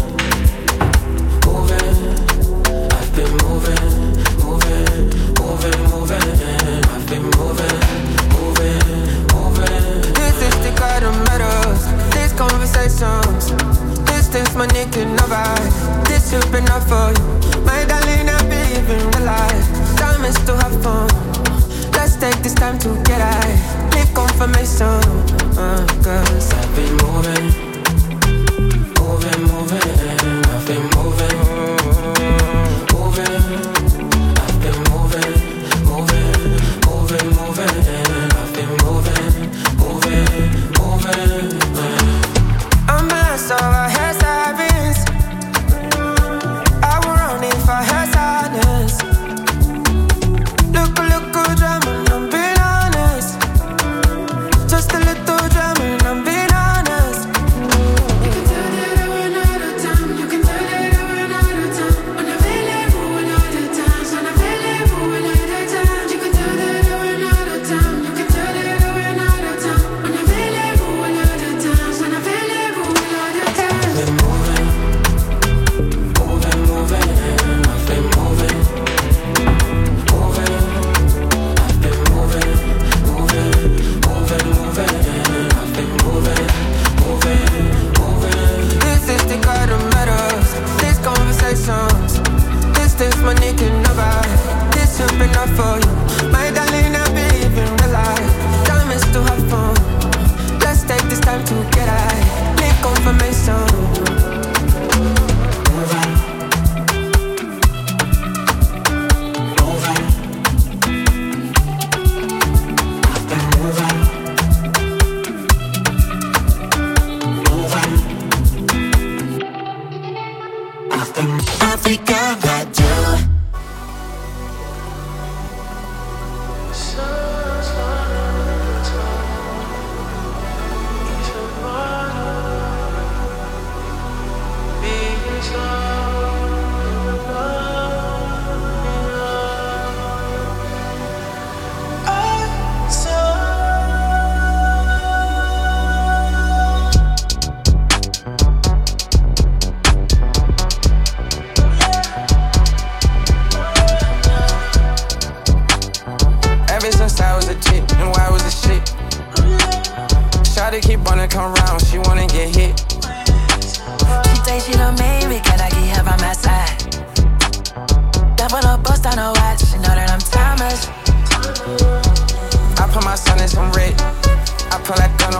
moving. I've been moving, moving, moving, moving. I've been moving, moving, moving. This is the kind of matters, these conversations. Distance money can never. This should be enough for you. My darling, I believe in the life. Time is to have fun. Let's take this time to get high. Need confirmation, uh, cause I've been moving, moving, moving. I've been moving, moving. I've been moving, moving, moving, moving. I've been moving, moving, moving. ambulance over her sirens. I will run if I had sadness. Look, look, good drama, I'm being honest. Just a little drama, I'm being honest. You can tell that I run out of time. You can tell that I run out of time. Unavailable a lot of times. Unavailable a lot of times. You can tell that I run out of time. You can tell that I run out of time. Unavailable a lot of times. Unavailable a lot of times. I've been moving, moving, moving. I've been moving, moving. I've been moving, moving, moving, moving. I've been moving, moving, moving. This is the kind of matters, these conversations. Distance money can never. This should be enough for you. My darling, I believe in the life. Time is to have fun. Let's take this time to get high. Need confirmation. Africa Radio.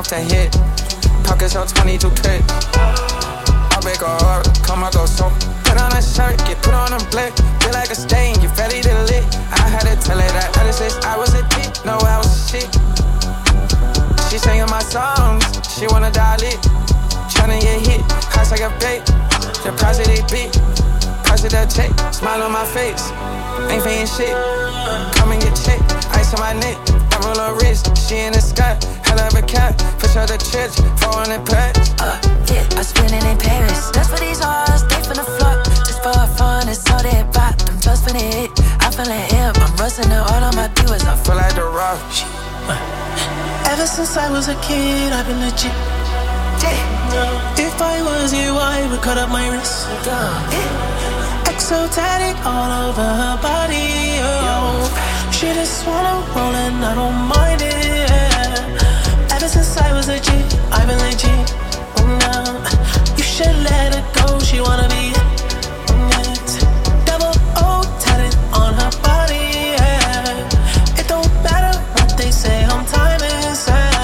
ten hit. Pockets on twenty-two K. I break a heart, come I go so. Put on a shirt, get put on a blick. Feel like a stain, you ready to lit. I had to tell her that other sis, I was a dick, no I was a shit. She singing my songs, she wanna die lit. Tryna get hit, hot like a bait. The price of they beat, price of that check. Smile on my face, ain't paying shit. Come and get checked, ice on my neck. I roll her wrist, she in the sky. Hell of a cat, push her the church, four hundred packs. Uh, yeah, I spend it in Paris. That's for these hoes, they finna float. Just for fun, it's all they buy. I'm just finna hit, I'm feeling hip. I'm rusting it, all of my viewers. I feel like the rock. Ever since I was a kid, I've been legit. If I was you, I would cut up my wrist. Exotic all over her body. Oh, she just wanna roll and I don't mind it. Ever since I was a G, I've been legit. Oh, no. You should let her go. She wanna be yes. Double O tatted on her body. Yeah. It don't matter what they say. I'm timeless.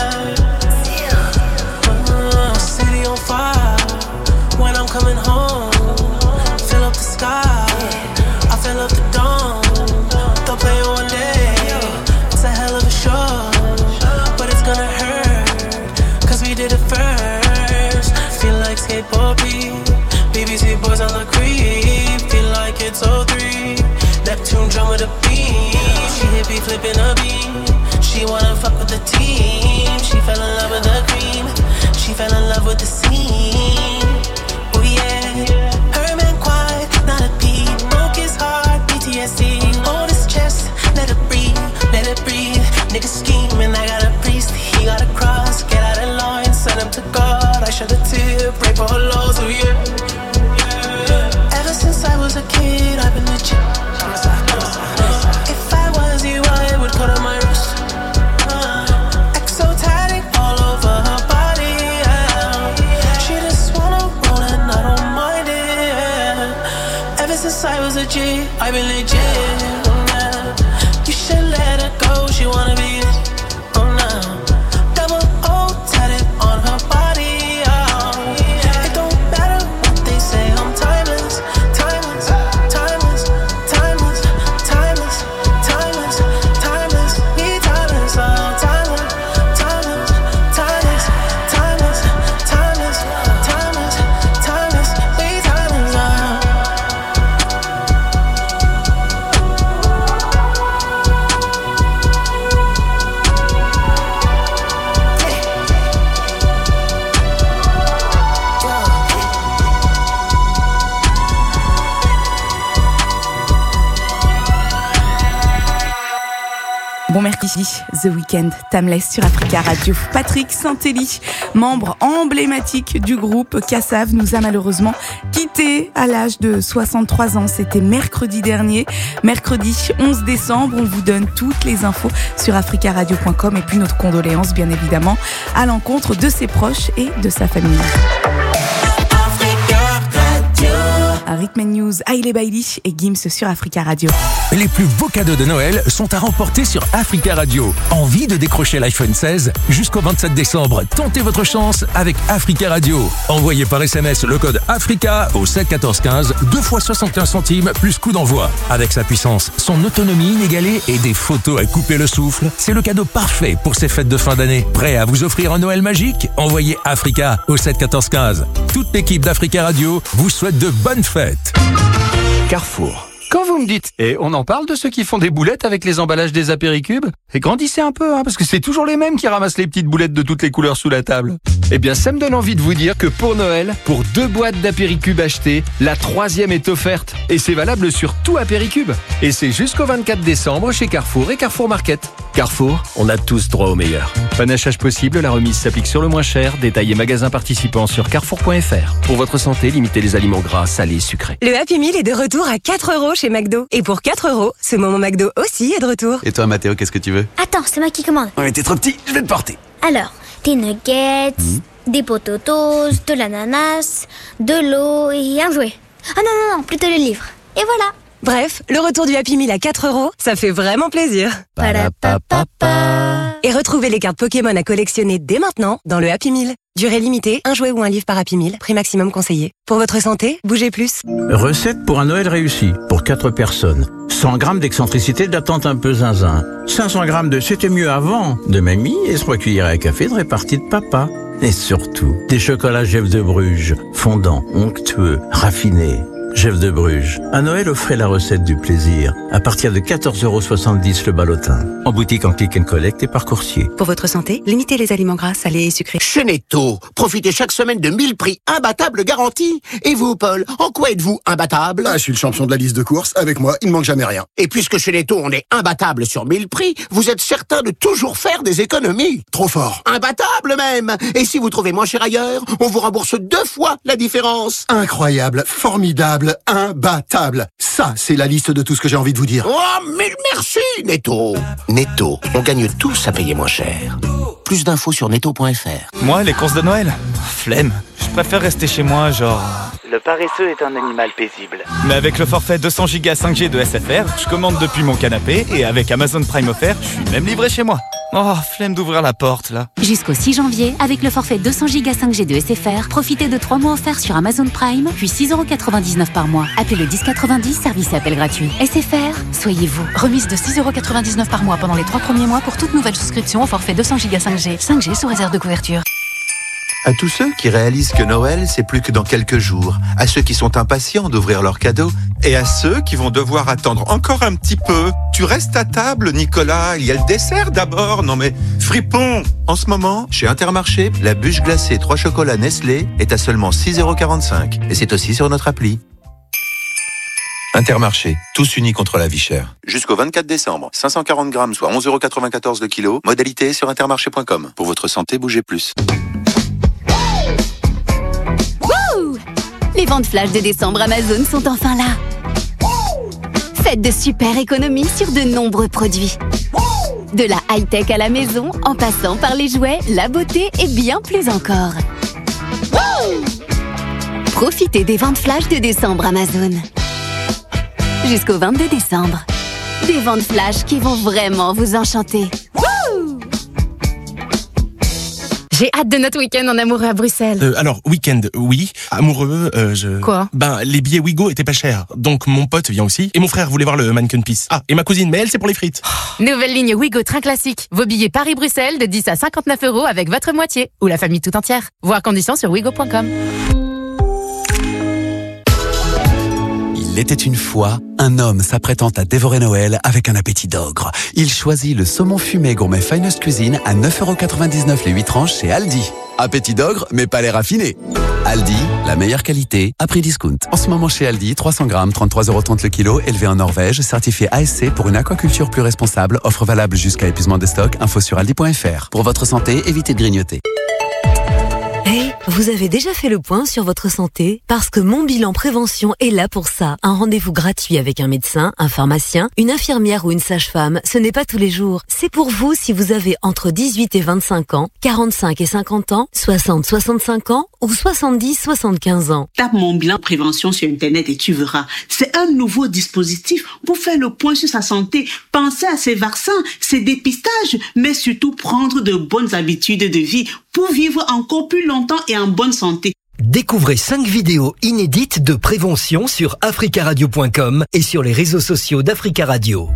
Uh, city on fire. When I'm coming home, fill up the sky. I fill up the dome. Don't play it one day. It's a hell of a show, but it's gonna hurt, cause we did it first. Feel like skateboard beat, B B C boys on the creep. Feel like it's oh three, Neptune drum with a beat. She hit me flipping a beat. She wanna fuck with the team. She fell in love with the cream. She fell in love with the scene. Oh yeah, her man quiet, not a peep. Broke his heart, P T S D. Hold his chest, let it breathe, let it breathe. Nigga scheming, I got a priest. He got a cross, get out of line, send him to God. I shed a tear, pray for her lows, oh yeah. yeah. Ever since I was a kid, I've been legit. If I was you, I would cut on my wrist. Exotic all over her body. Yeah. She just wanna roll and I don't mind it. Yeah. Ever since I was a G, I've been legit. Yeah. You should let her go, she wanna be it. Oh no. Double O tatted on her body. Oh. It don't matter what they say, I'm timeless. Timeless, timeless, timeless, timeless, timeless, timeless, me timeless, oh, timeless, timeless, timeless, timeless, timeless, timeless, timeless, we timeless, oh. Bon mercredi, The Weeknd, Timeless sur Africa Radio. Patrick Saint-Élie, membre emblématique du groupe Kassav, nous a malheureusement quitté à l'âge de soixante-trois ans. C'était mercredi dernier, mercredi onze décembre. On vous donne toutes les infos sur africa radio point com et puis notre condoléance bien évidemment à l'encontre de ses proches et de sa famille. Rhythm and News, Hailey Bailey et Gims sur Africa Radio. Les plus beaux cadeaux de Noël sont à remporter sur Africa Radio. Envie de décrocher l'iPhone seize? Jusqu'au vingt-sept décembre, tentez votre chance avec Africa Radio. Envoyez par S M S le code Africa au sept quatorze quinze, deux fois soixante-quinze centimes plus coût d'envoi. Avec sa puissance, son autonomie inégalée et des photos à couper le souffle, c'est le cadeau parfait pour ces fêtes de fin d'année. Prêt à vous offrir un Noël magique? Envoyez Africa au sept quatorze quinze. Toute l'équipe d'Africa Radio vous souhaite de bonnes fêtes. Carrefour. Quand vous me dites, et on en parle de ceux qui font des boulettes avec les emballages des apéricubes, et grandissez un peu, hein, parce que c'est toujours les mêmes qui ramassent les petites boulettes de toutes les couleurs sous la table. Eh bien, ça me donne envie de vous dire que pour Noël, pour deux boîtes d'apéricubes achetées, la troisième est offerte. Et c'est valable sur tout apéricube. Et c'est jusqu'au vingt-quatre décembre chez Carrefour et Carrefour Market. Carrefour, on a tous droit au meilleur. Panachage possible, la remise s'applique sur le moins cher. Détails et magasins participants sur carrefour point f r. Pour votre santé, limitez les aliments gras, salés, sucrés. Le Happy Meal est de retour à quatre euros chez McDo. Et pour quatre euros, ce moment McDo aussi est de retour. Et toi, Mathéo, qu'est-ce que tu veux? Attends, c'est moi qui commande. Ouais, t'es trop petit, je vais te porter. Alors, des nuggets, mmh. des potatoes, de l'ananas, de l'eau et un jouet. Ah non, non, non, plutôt le livre. Et voilà. Bref, le retour du Happy Meal à quatre euros, ça fait vraiment plaisir. Parapapapa. Et retrouvez les cartes Pokémon à collectionner dès maintenant dans le Happy Meal. Durée limitée, un jouet ou un livre par Happy Meal, prix maximum conseillé. Pour votre santé, bougez plus. Recette pour un Noël réussi, pour quatre personnes. cent grammes d'excentricité d'attente un peu zinzin. cinq cents grammes de c'était mieux avant de mamie et trois cuillères à café de répartie de papa. Et surtout, des chocolats Jeff de Bruges, fondants, onctueux, raffinés. Jeff de Bruges. À Noël, offrez la recette du plaisir. À partir de quatorze euros soixante-dix le ballotin. En boutique, en click and collect et par coursier. Pour votre santé, limitez les aliments gras, salés et sucrés. Chez Netto, profitez chaque semaine de mille prix imbattables garantis. Et vous, Paul, en quoi êtes-vous imbattable? Ah, je suis le champion de la liste de courses. Avec moi, il ne manque jamais rien. Et puisque chez Netto, on est imbattable sur mille prix, vous êtes certain de toujours faire des économies. Trop fort. Imbattable même. Et si vous trouvez moins cher ailleurs, on vous rembourse deux fois la différence. Incroyable, formidable, imbattable. Ça, c'est la liste de tout ce que j'ai envie de vous dire. Oh, mille merci, Netto. Netto, on gagne tous à payer moins cher. Plus d'infos sur netto point f r. Moi, les courses de Noël, flemme. Je préfère rester chez moi, genre... Le paresseux est un animal paisible. Mais avec le forfait deux cents gigas cinq G de S F R, je commande depuis mon canapé et avec Amazon Prime offert, je suis même livré chez moi. Oh, flemme d'ouvrir la porte, là. Jusqu'au six janvier, avec le forfait deux cents gigas cinq G de S F R, profitez de trois mois offerts sur Amazon Prime, puis six euros quatre-vingt-dix-neuf par mois. Appelez le dix quatre-vingt-dix, service et appel gratuit. S F R, soyez vous. Remise de six euros quatre-vingt-dix-neuf par mois pendant les trois premiers mois pour toute nouvelle souscription au forfait deux cents gigas cinq G. cinq G sous réserve de couverture. À tous ceux qui réalisent que Noël, c'est plus que dans quelques jours, à ceux qui sont impatients d'ouvrir leurs cadeaux, et à ceux qui vont devoir attendre encore un petit peu. Tu restes à table, Nicolas, il y a le dessert d'abord. Non mais, fripon! En ce moment, chez Intermarché, la bûche glacée trois chocolats Nestlé est à seulement six euros quarante-cinq. Et c'est aussi sur notre appli. Intermarché, tous unis contre la vie chère. Jusqu'au vingt-quatre décembre, cinq cent quarante grammes, soit onze euros quatre-vingt-quatorze le kilo. Modalité sur intermarché point com. Pour votre santé, bougez plus. Les ventes flash de décembre Amazon sont enfin là. Faites de super économies sur de nombreux produits. De la high-tech à la maison, en passant par les jouets, la beauté et bien plus encore. Profitez des ventes flash de décembre Amazon. Jusqu'au vingt-deux décembre. Des ventes flash qui vont vraiment vous enchanter. J'ai hâte de notre week-end en amoureux à Bruxelles. Euh, alors, week-end, oui. Amoureux, euh, je... Quoi? Ben, les billets Wigo étaient pas chers. Donc, mon pote vient aussi. Et mon frère voulait voir le Mannequin Peace. Ah, et ma cousine, mais elle, c'est pour les frites. Nouvelle ligne Wigo Train Classique. Vos billets Paris-Bruxelles de dix à cinquante-neuf euros avec votre moitié. Ou la famille tout entière. Voir conditions sur wigo point com. Il était une fois un homme s'apprêtant à dévorer Noël avec un appétit d'ogre. Il choisit le saumon fumé gourmet Finest Cuisine à neuf euros quatre-vingt-dix-neuf les huit tranches chez Aldi. Appétit d'ogre, mais pas les raffinés. Aldi, la meilleure qualité à prix discount. En ce moment chez Aldi, trois cents grammes, trente-trois euros trente le kilo, élevé en Norvège, certifié A S C pour une aquaculture plus responsable. Offre valable jusqu'à épuisement des stocks. Info sur aldi point f r. Pour votre santé, évitez de grignoter. Hey, vous avez déjà fait le point sur votre santé? Parce que Mon Bilan Prévention est là pour ça. Un rendez-vous gratuit avec un médecin, un pharmacien, une infirmière ou une sage-femme. Ce n'est pas tous les jours. C'est pour vous si vous avez entre dix-huit et vingt-cinq ans, quarante-cinq et cinquante ans, soixante, soixante-cinq ans ou soixante-dix, soixante-quinze ans. Tape Mon Bilan Prévention sur Internet et tu verras. C'est un nouveau dispositif pour faire le point sur sa santé. Pensez à ses vaccins, ses dépistages, mais surtout prendre de bonnes habitudes de vie pour vivre encore plus longtemps et en bonne santé. Découvrez cinq vidéos inédites de prévention sur africa radio point com et sur les réseaux sociaux d'Africa Radio.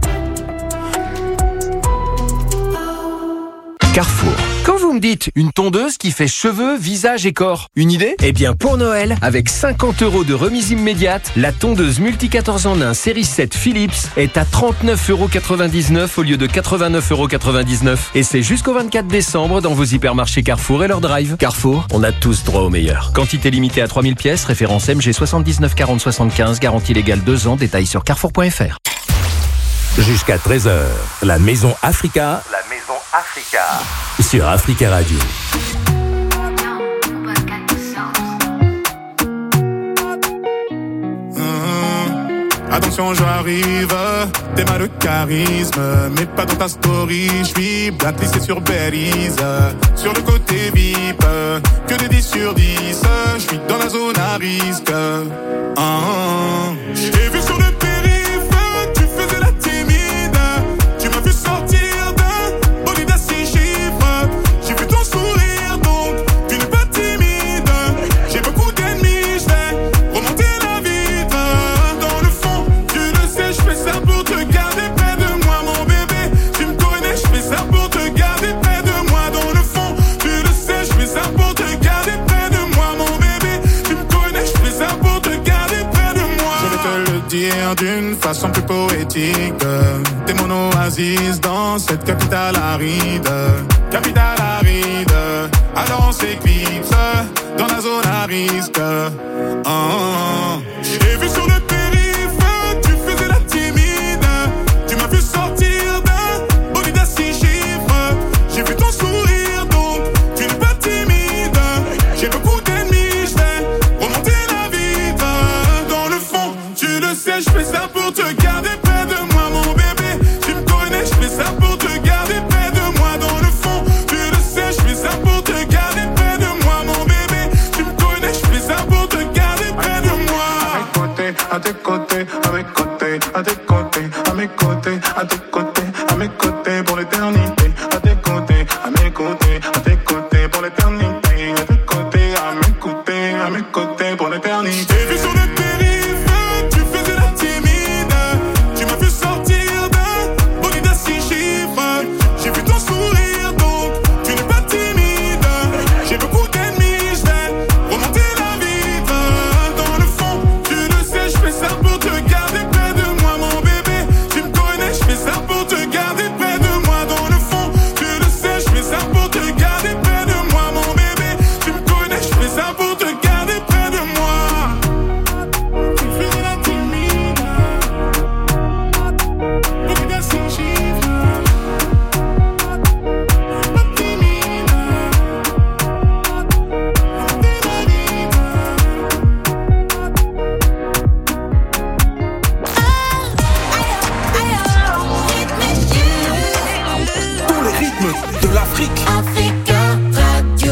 Carrefour. Quand vous me dites une tondeuse qui fait cheveux, visage et corps, une idée? Eh bien pour Noël, avec cinquante euros de remise immédiate, la tondeuse multi quatorze en un série sept Philips est à trente-neuf euros quatre-vingt-dix-neuf au lieu de quatre-vingt-neuf euros quatre-vingt-dix-neuf. Et c'est jusqu'au vingt-quatre décembre dans vos hypermarchés Carrefour et leur drive. Carrefour, on a tous droit au meilleur. Quantité limitée à trois mille pièces, référence M G soixante-dix-neuf quarante soixante-quinze, garantie légale deux ans, détails sur carrefour point f r. Jusqu'à treize heures, la Maison Africa. La Maison Africa. Sur Africa Radio. Mmh. Attention, j'arrive, t'es mal de charisme, mais pas dans ta story. J'suis blacklisté sur Berries, sur le côté V I P, que des dix sur dix. J'suis dans la zone à risque. Mmh. J'ai vu sur le périph', tu faisais la timide. Tu m'as vu sortir de bolide assis. dire d'une façon plus poétique. T'es mon oasis dans cette capitale aride. Capitale aride. Alors on s'éclipse dans la zone à risque. Oh, oh. J'ai vu sur le périph', tu faisais la timide. Tu m'as vu sortir d'un bolide à six chiffres. J'ai vu ton sourire donc tu n'es pas timide. J'ai beaucoup d'ennemis, je vais remonter la vitre. Dans le fond, tu le sais, je fais ça pour te garder près de moi, mon bébé. Tu me connais, je fais ça pour te garder près de moi. Dans le fond, tu le sais, je fais ça pour te garder près de moi, mon bébé. Tu me connais, je fais ça pour te garder près de moi. À tes côtés, à mes côtés, à tes côtés, à mes côtés, à tes côtés, à mes côtés pour l'éternité. À tes côtés, à mes côtés, à tes côtés pour l'éternité. À tes côtés, à mes côtés, à mes côtés pour l'éternité. J'ai vu sur le périph', tu faisais la timide. Tu m'as vu sortir d'un bolide à six chiffres. J'ai vu ton sourire donc tu n'es pas timide. J'ai beaucoup d'ennemis, je vais remonter la vitre. Dans le fond, tu le sais, je fais ça pour te garder près de moi, mon bébé. Tu me connais, je fais ça pour te garder près de moi. Dans le fond, tu le sais, je fais ça pour te garder près de moi, mon bébé. Tu me connais, je fais ça pour te garder près de moi. Tu faisais la timide. Bolide à six chiffres. Pas timide. Remonter la vitre. Tous les rythmes de l'Afrique. Africa Radio.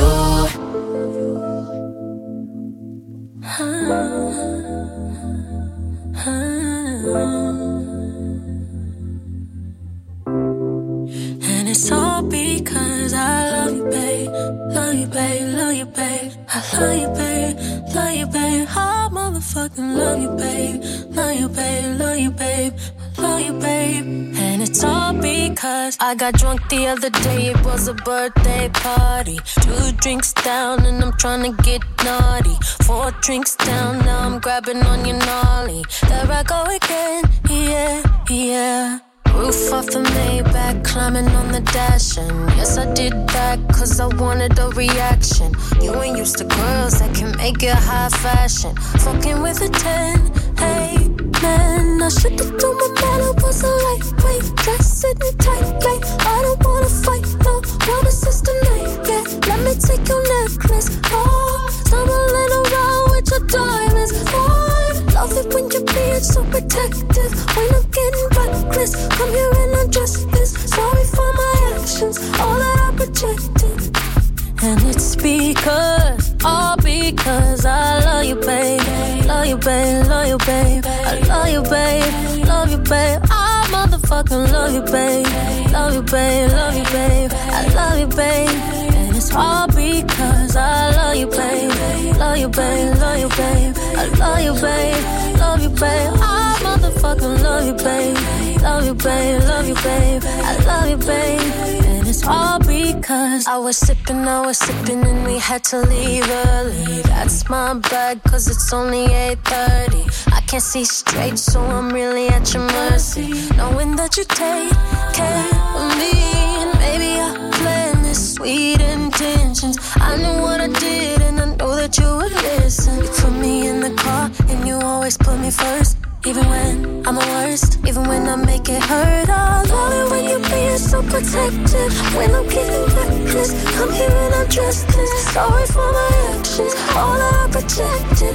And it's all because I love you, babe. Love you, babe. Love you, babe. I love you, babe. Love you, babe. I motherfucking love you, babe. Love you, babe. Love you, babe. I love you, babe. And it's all because I got drunk the other day. It was a birthday party. Two drinks down and I'm trying to get naughty. Four drinks down, now I'm grabbing on your nolly. There I go again. Yeah, yeah. Roof off the Maybach, climbing on the dash. And yes, I did that cause I wanted a reaction. You ain't used to girls that can make it high fashion. Fucking with a ten, hey, man. I should've told my man I was a lightweight. Dress sitting tight, like I don't wanna fight, no. Want a sister naked, let me take your necklace. Oh, stumbling around with your diamonds. Oh, love it when you're being so protective. When I'm getting reckless, come here and undress this. Sorry for my actions, all that I projected. And it's because, all because I love you, babe. Love you, babe, love you, babe. I love you, babe, love you, babe. I motherfucking love you, babe. Love you, babe, love you, babe. I love you, babe. And it's all because I love you, babe. Love you, babe, love you, babe. I love you, babe, love you, babe. I motherfucking love you, babe. Love you, babe, love you, babe. I love you, babe. And it's all because I was sipping, I was sipping, and we had to leave early. That's my bad, cause it's only eight thirty. I can't see straight, so I'm really at your mercy. Knowing that you take care of me, and maybe I planned this sweet intentions. I knew what I did, and I know that you would listen. You put me in the car, and you always put me first. Even when I'm the worst, even when I make it hurt. I love it when you're being so protective. When I'm getting reckless, come here and undress this. Sorry for my actions, all that I projected.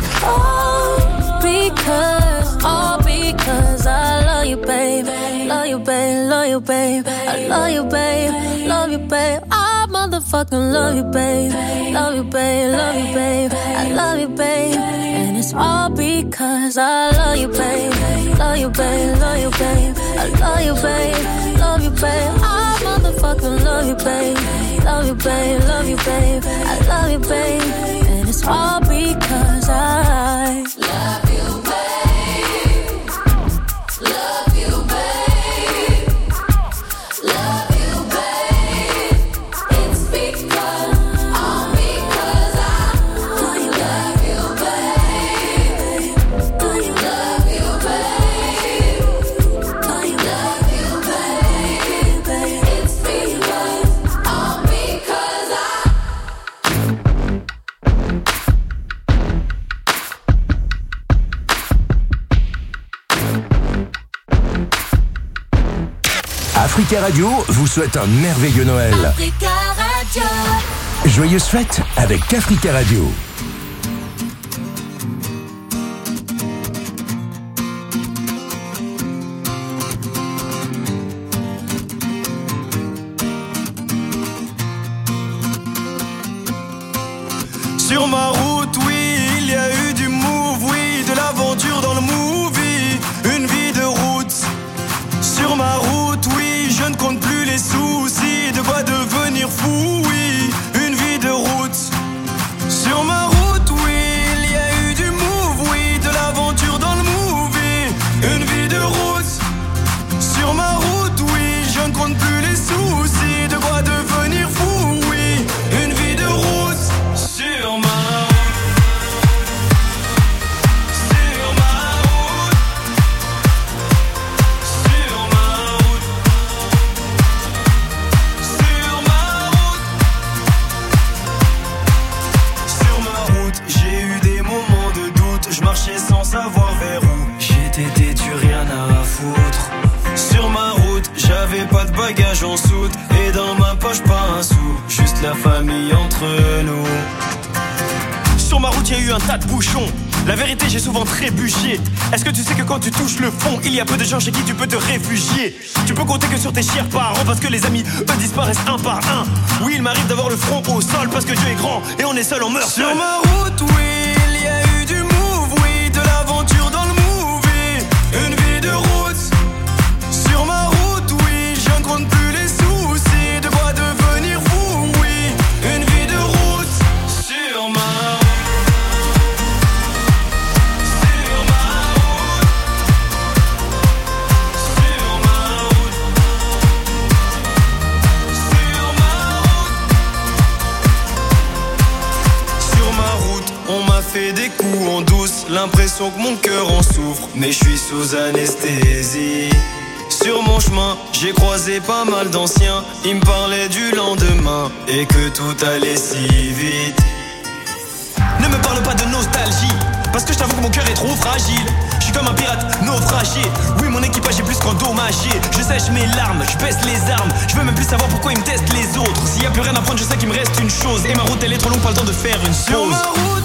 All because, all because I love you, babe. Love you, babe, love you, babe. I love you, babe, love you, babe. I motherfucking love you, babe. Love you, babe, love you, babe. I love you, babe. And it's all because I love you, babe. Love you, babe, love you, babe. I love you, babe, love you, babe. I motherfucking love you, babe. Love you, babe, love you, babe. I love you, babe. And it's all because I love you, babe. Love you, babe. Love you, babe. It's because, all because I love you, babe. Love you, babe. Africa Radio vous souhaite un merveilleux Noël. Africa Radio. Joyeuses fêtes avec Africa Radio. Sur ma route, oui, il y a eu du move, oui, de l'aventure dans le movie, une vie de route. Sur ma route, oui, je ne compte plus les soucis, de quoi devenir fou, oui, une vie de route. Sur ma route, oui, il y a eu du move, oui, de l'aventure dans le movie, une vie de route. Sur ma route, oui, je ne compte plus les soucis, de quoi devenir fou, oui, une vie de route. Sur ma sans savoir vers où j'étais têtu, rien à foutre. Sur ma route, j'avais pas de bagages en soute, et dans ma poche pas un sou, juste la famille entre nous. Sur ma route, y a eu un tas de bouchons. La vérité, j'ai souvent trébuché. Est-ce que tu sais que quand tu touches le fond, il y a peu de gens chez qui tu peux te réfugier? Tu peux compter que sur tes chers parents, parce que les amis, eux, disparaissent un par un. Oui, il m'arrive d'avoir le front au sol, parce que Dieu est grand, et on est seul, on meurt seul. Sur ma route, oui, il y a eu du move, oui, de l'aventure dans le movie, une vie de route. Sur ma route, oui, je ne compte plus les soucis, de quoi devenir fou, oui, une vie de route. Sur ma route. Fait des coups en douce, l'impression que mon cœur en souffre, mais je suis sous anesthésie. Sur mon chemin, j'ai croisé pas mal d'anciens, ils me parlaient du lendemain et que tout allait si vite. Ne me parle pas de nostalgie, parce que je t'avoue que mon cœur est trop fragile. Je suis comme un pirate naufragé, oui mon équipage est plus qu'endommagé. Je sèche mes larmes, je baisse les armes, je veux même plus savoir pourquoi ils me testent les autres. S'il y a plus rien à prendre, je sais qu'il me reste une chose, et ma route elle est trop longue, pas le temps de faire une pause. Sur ma route,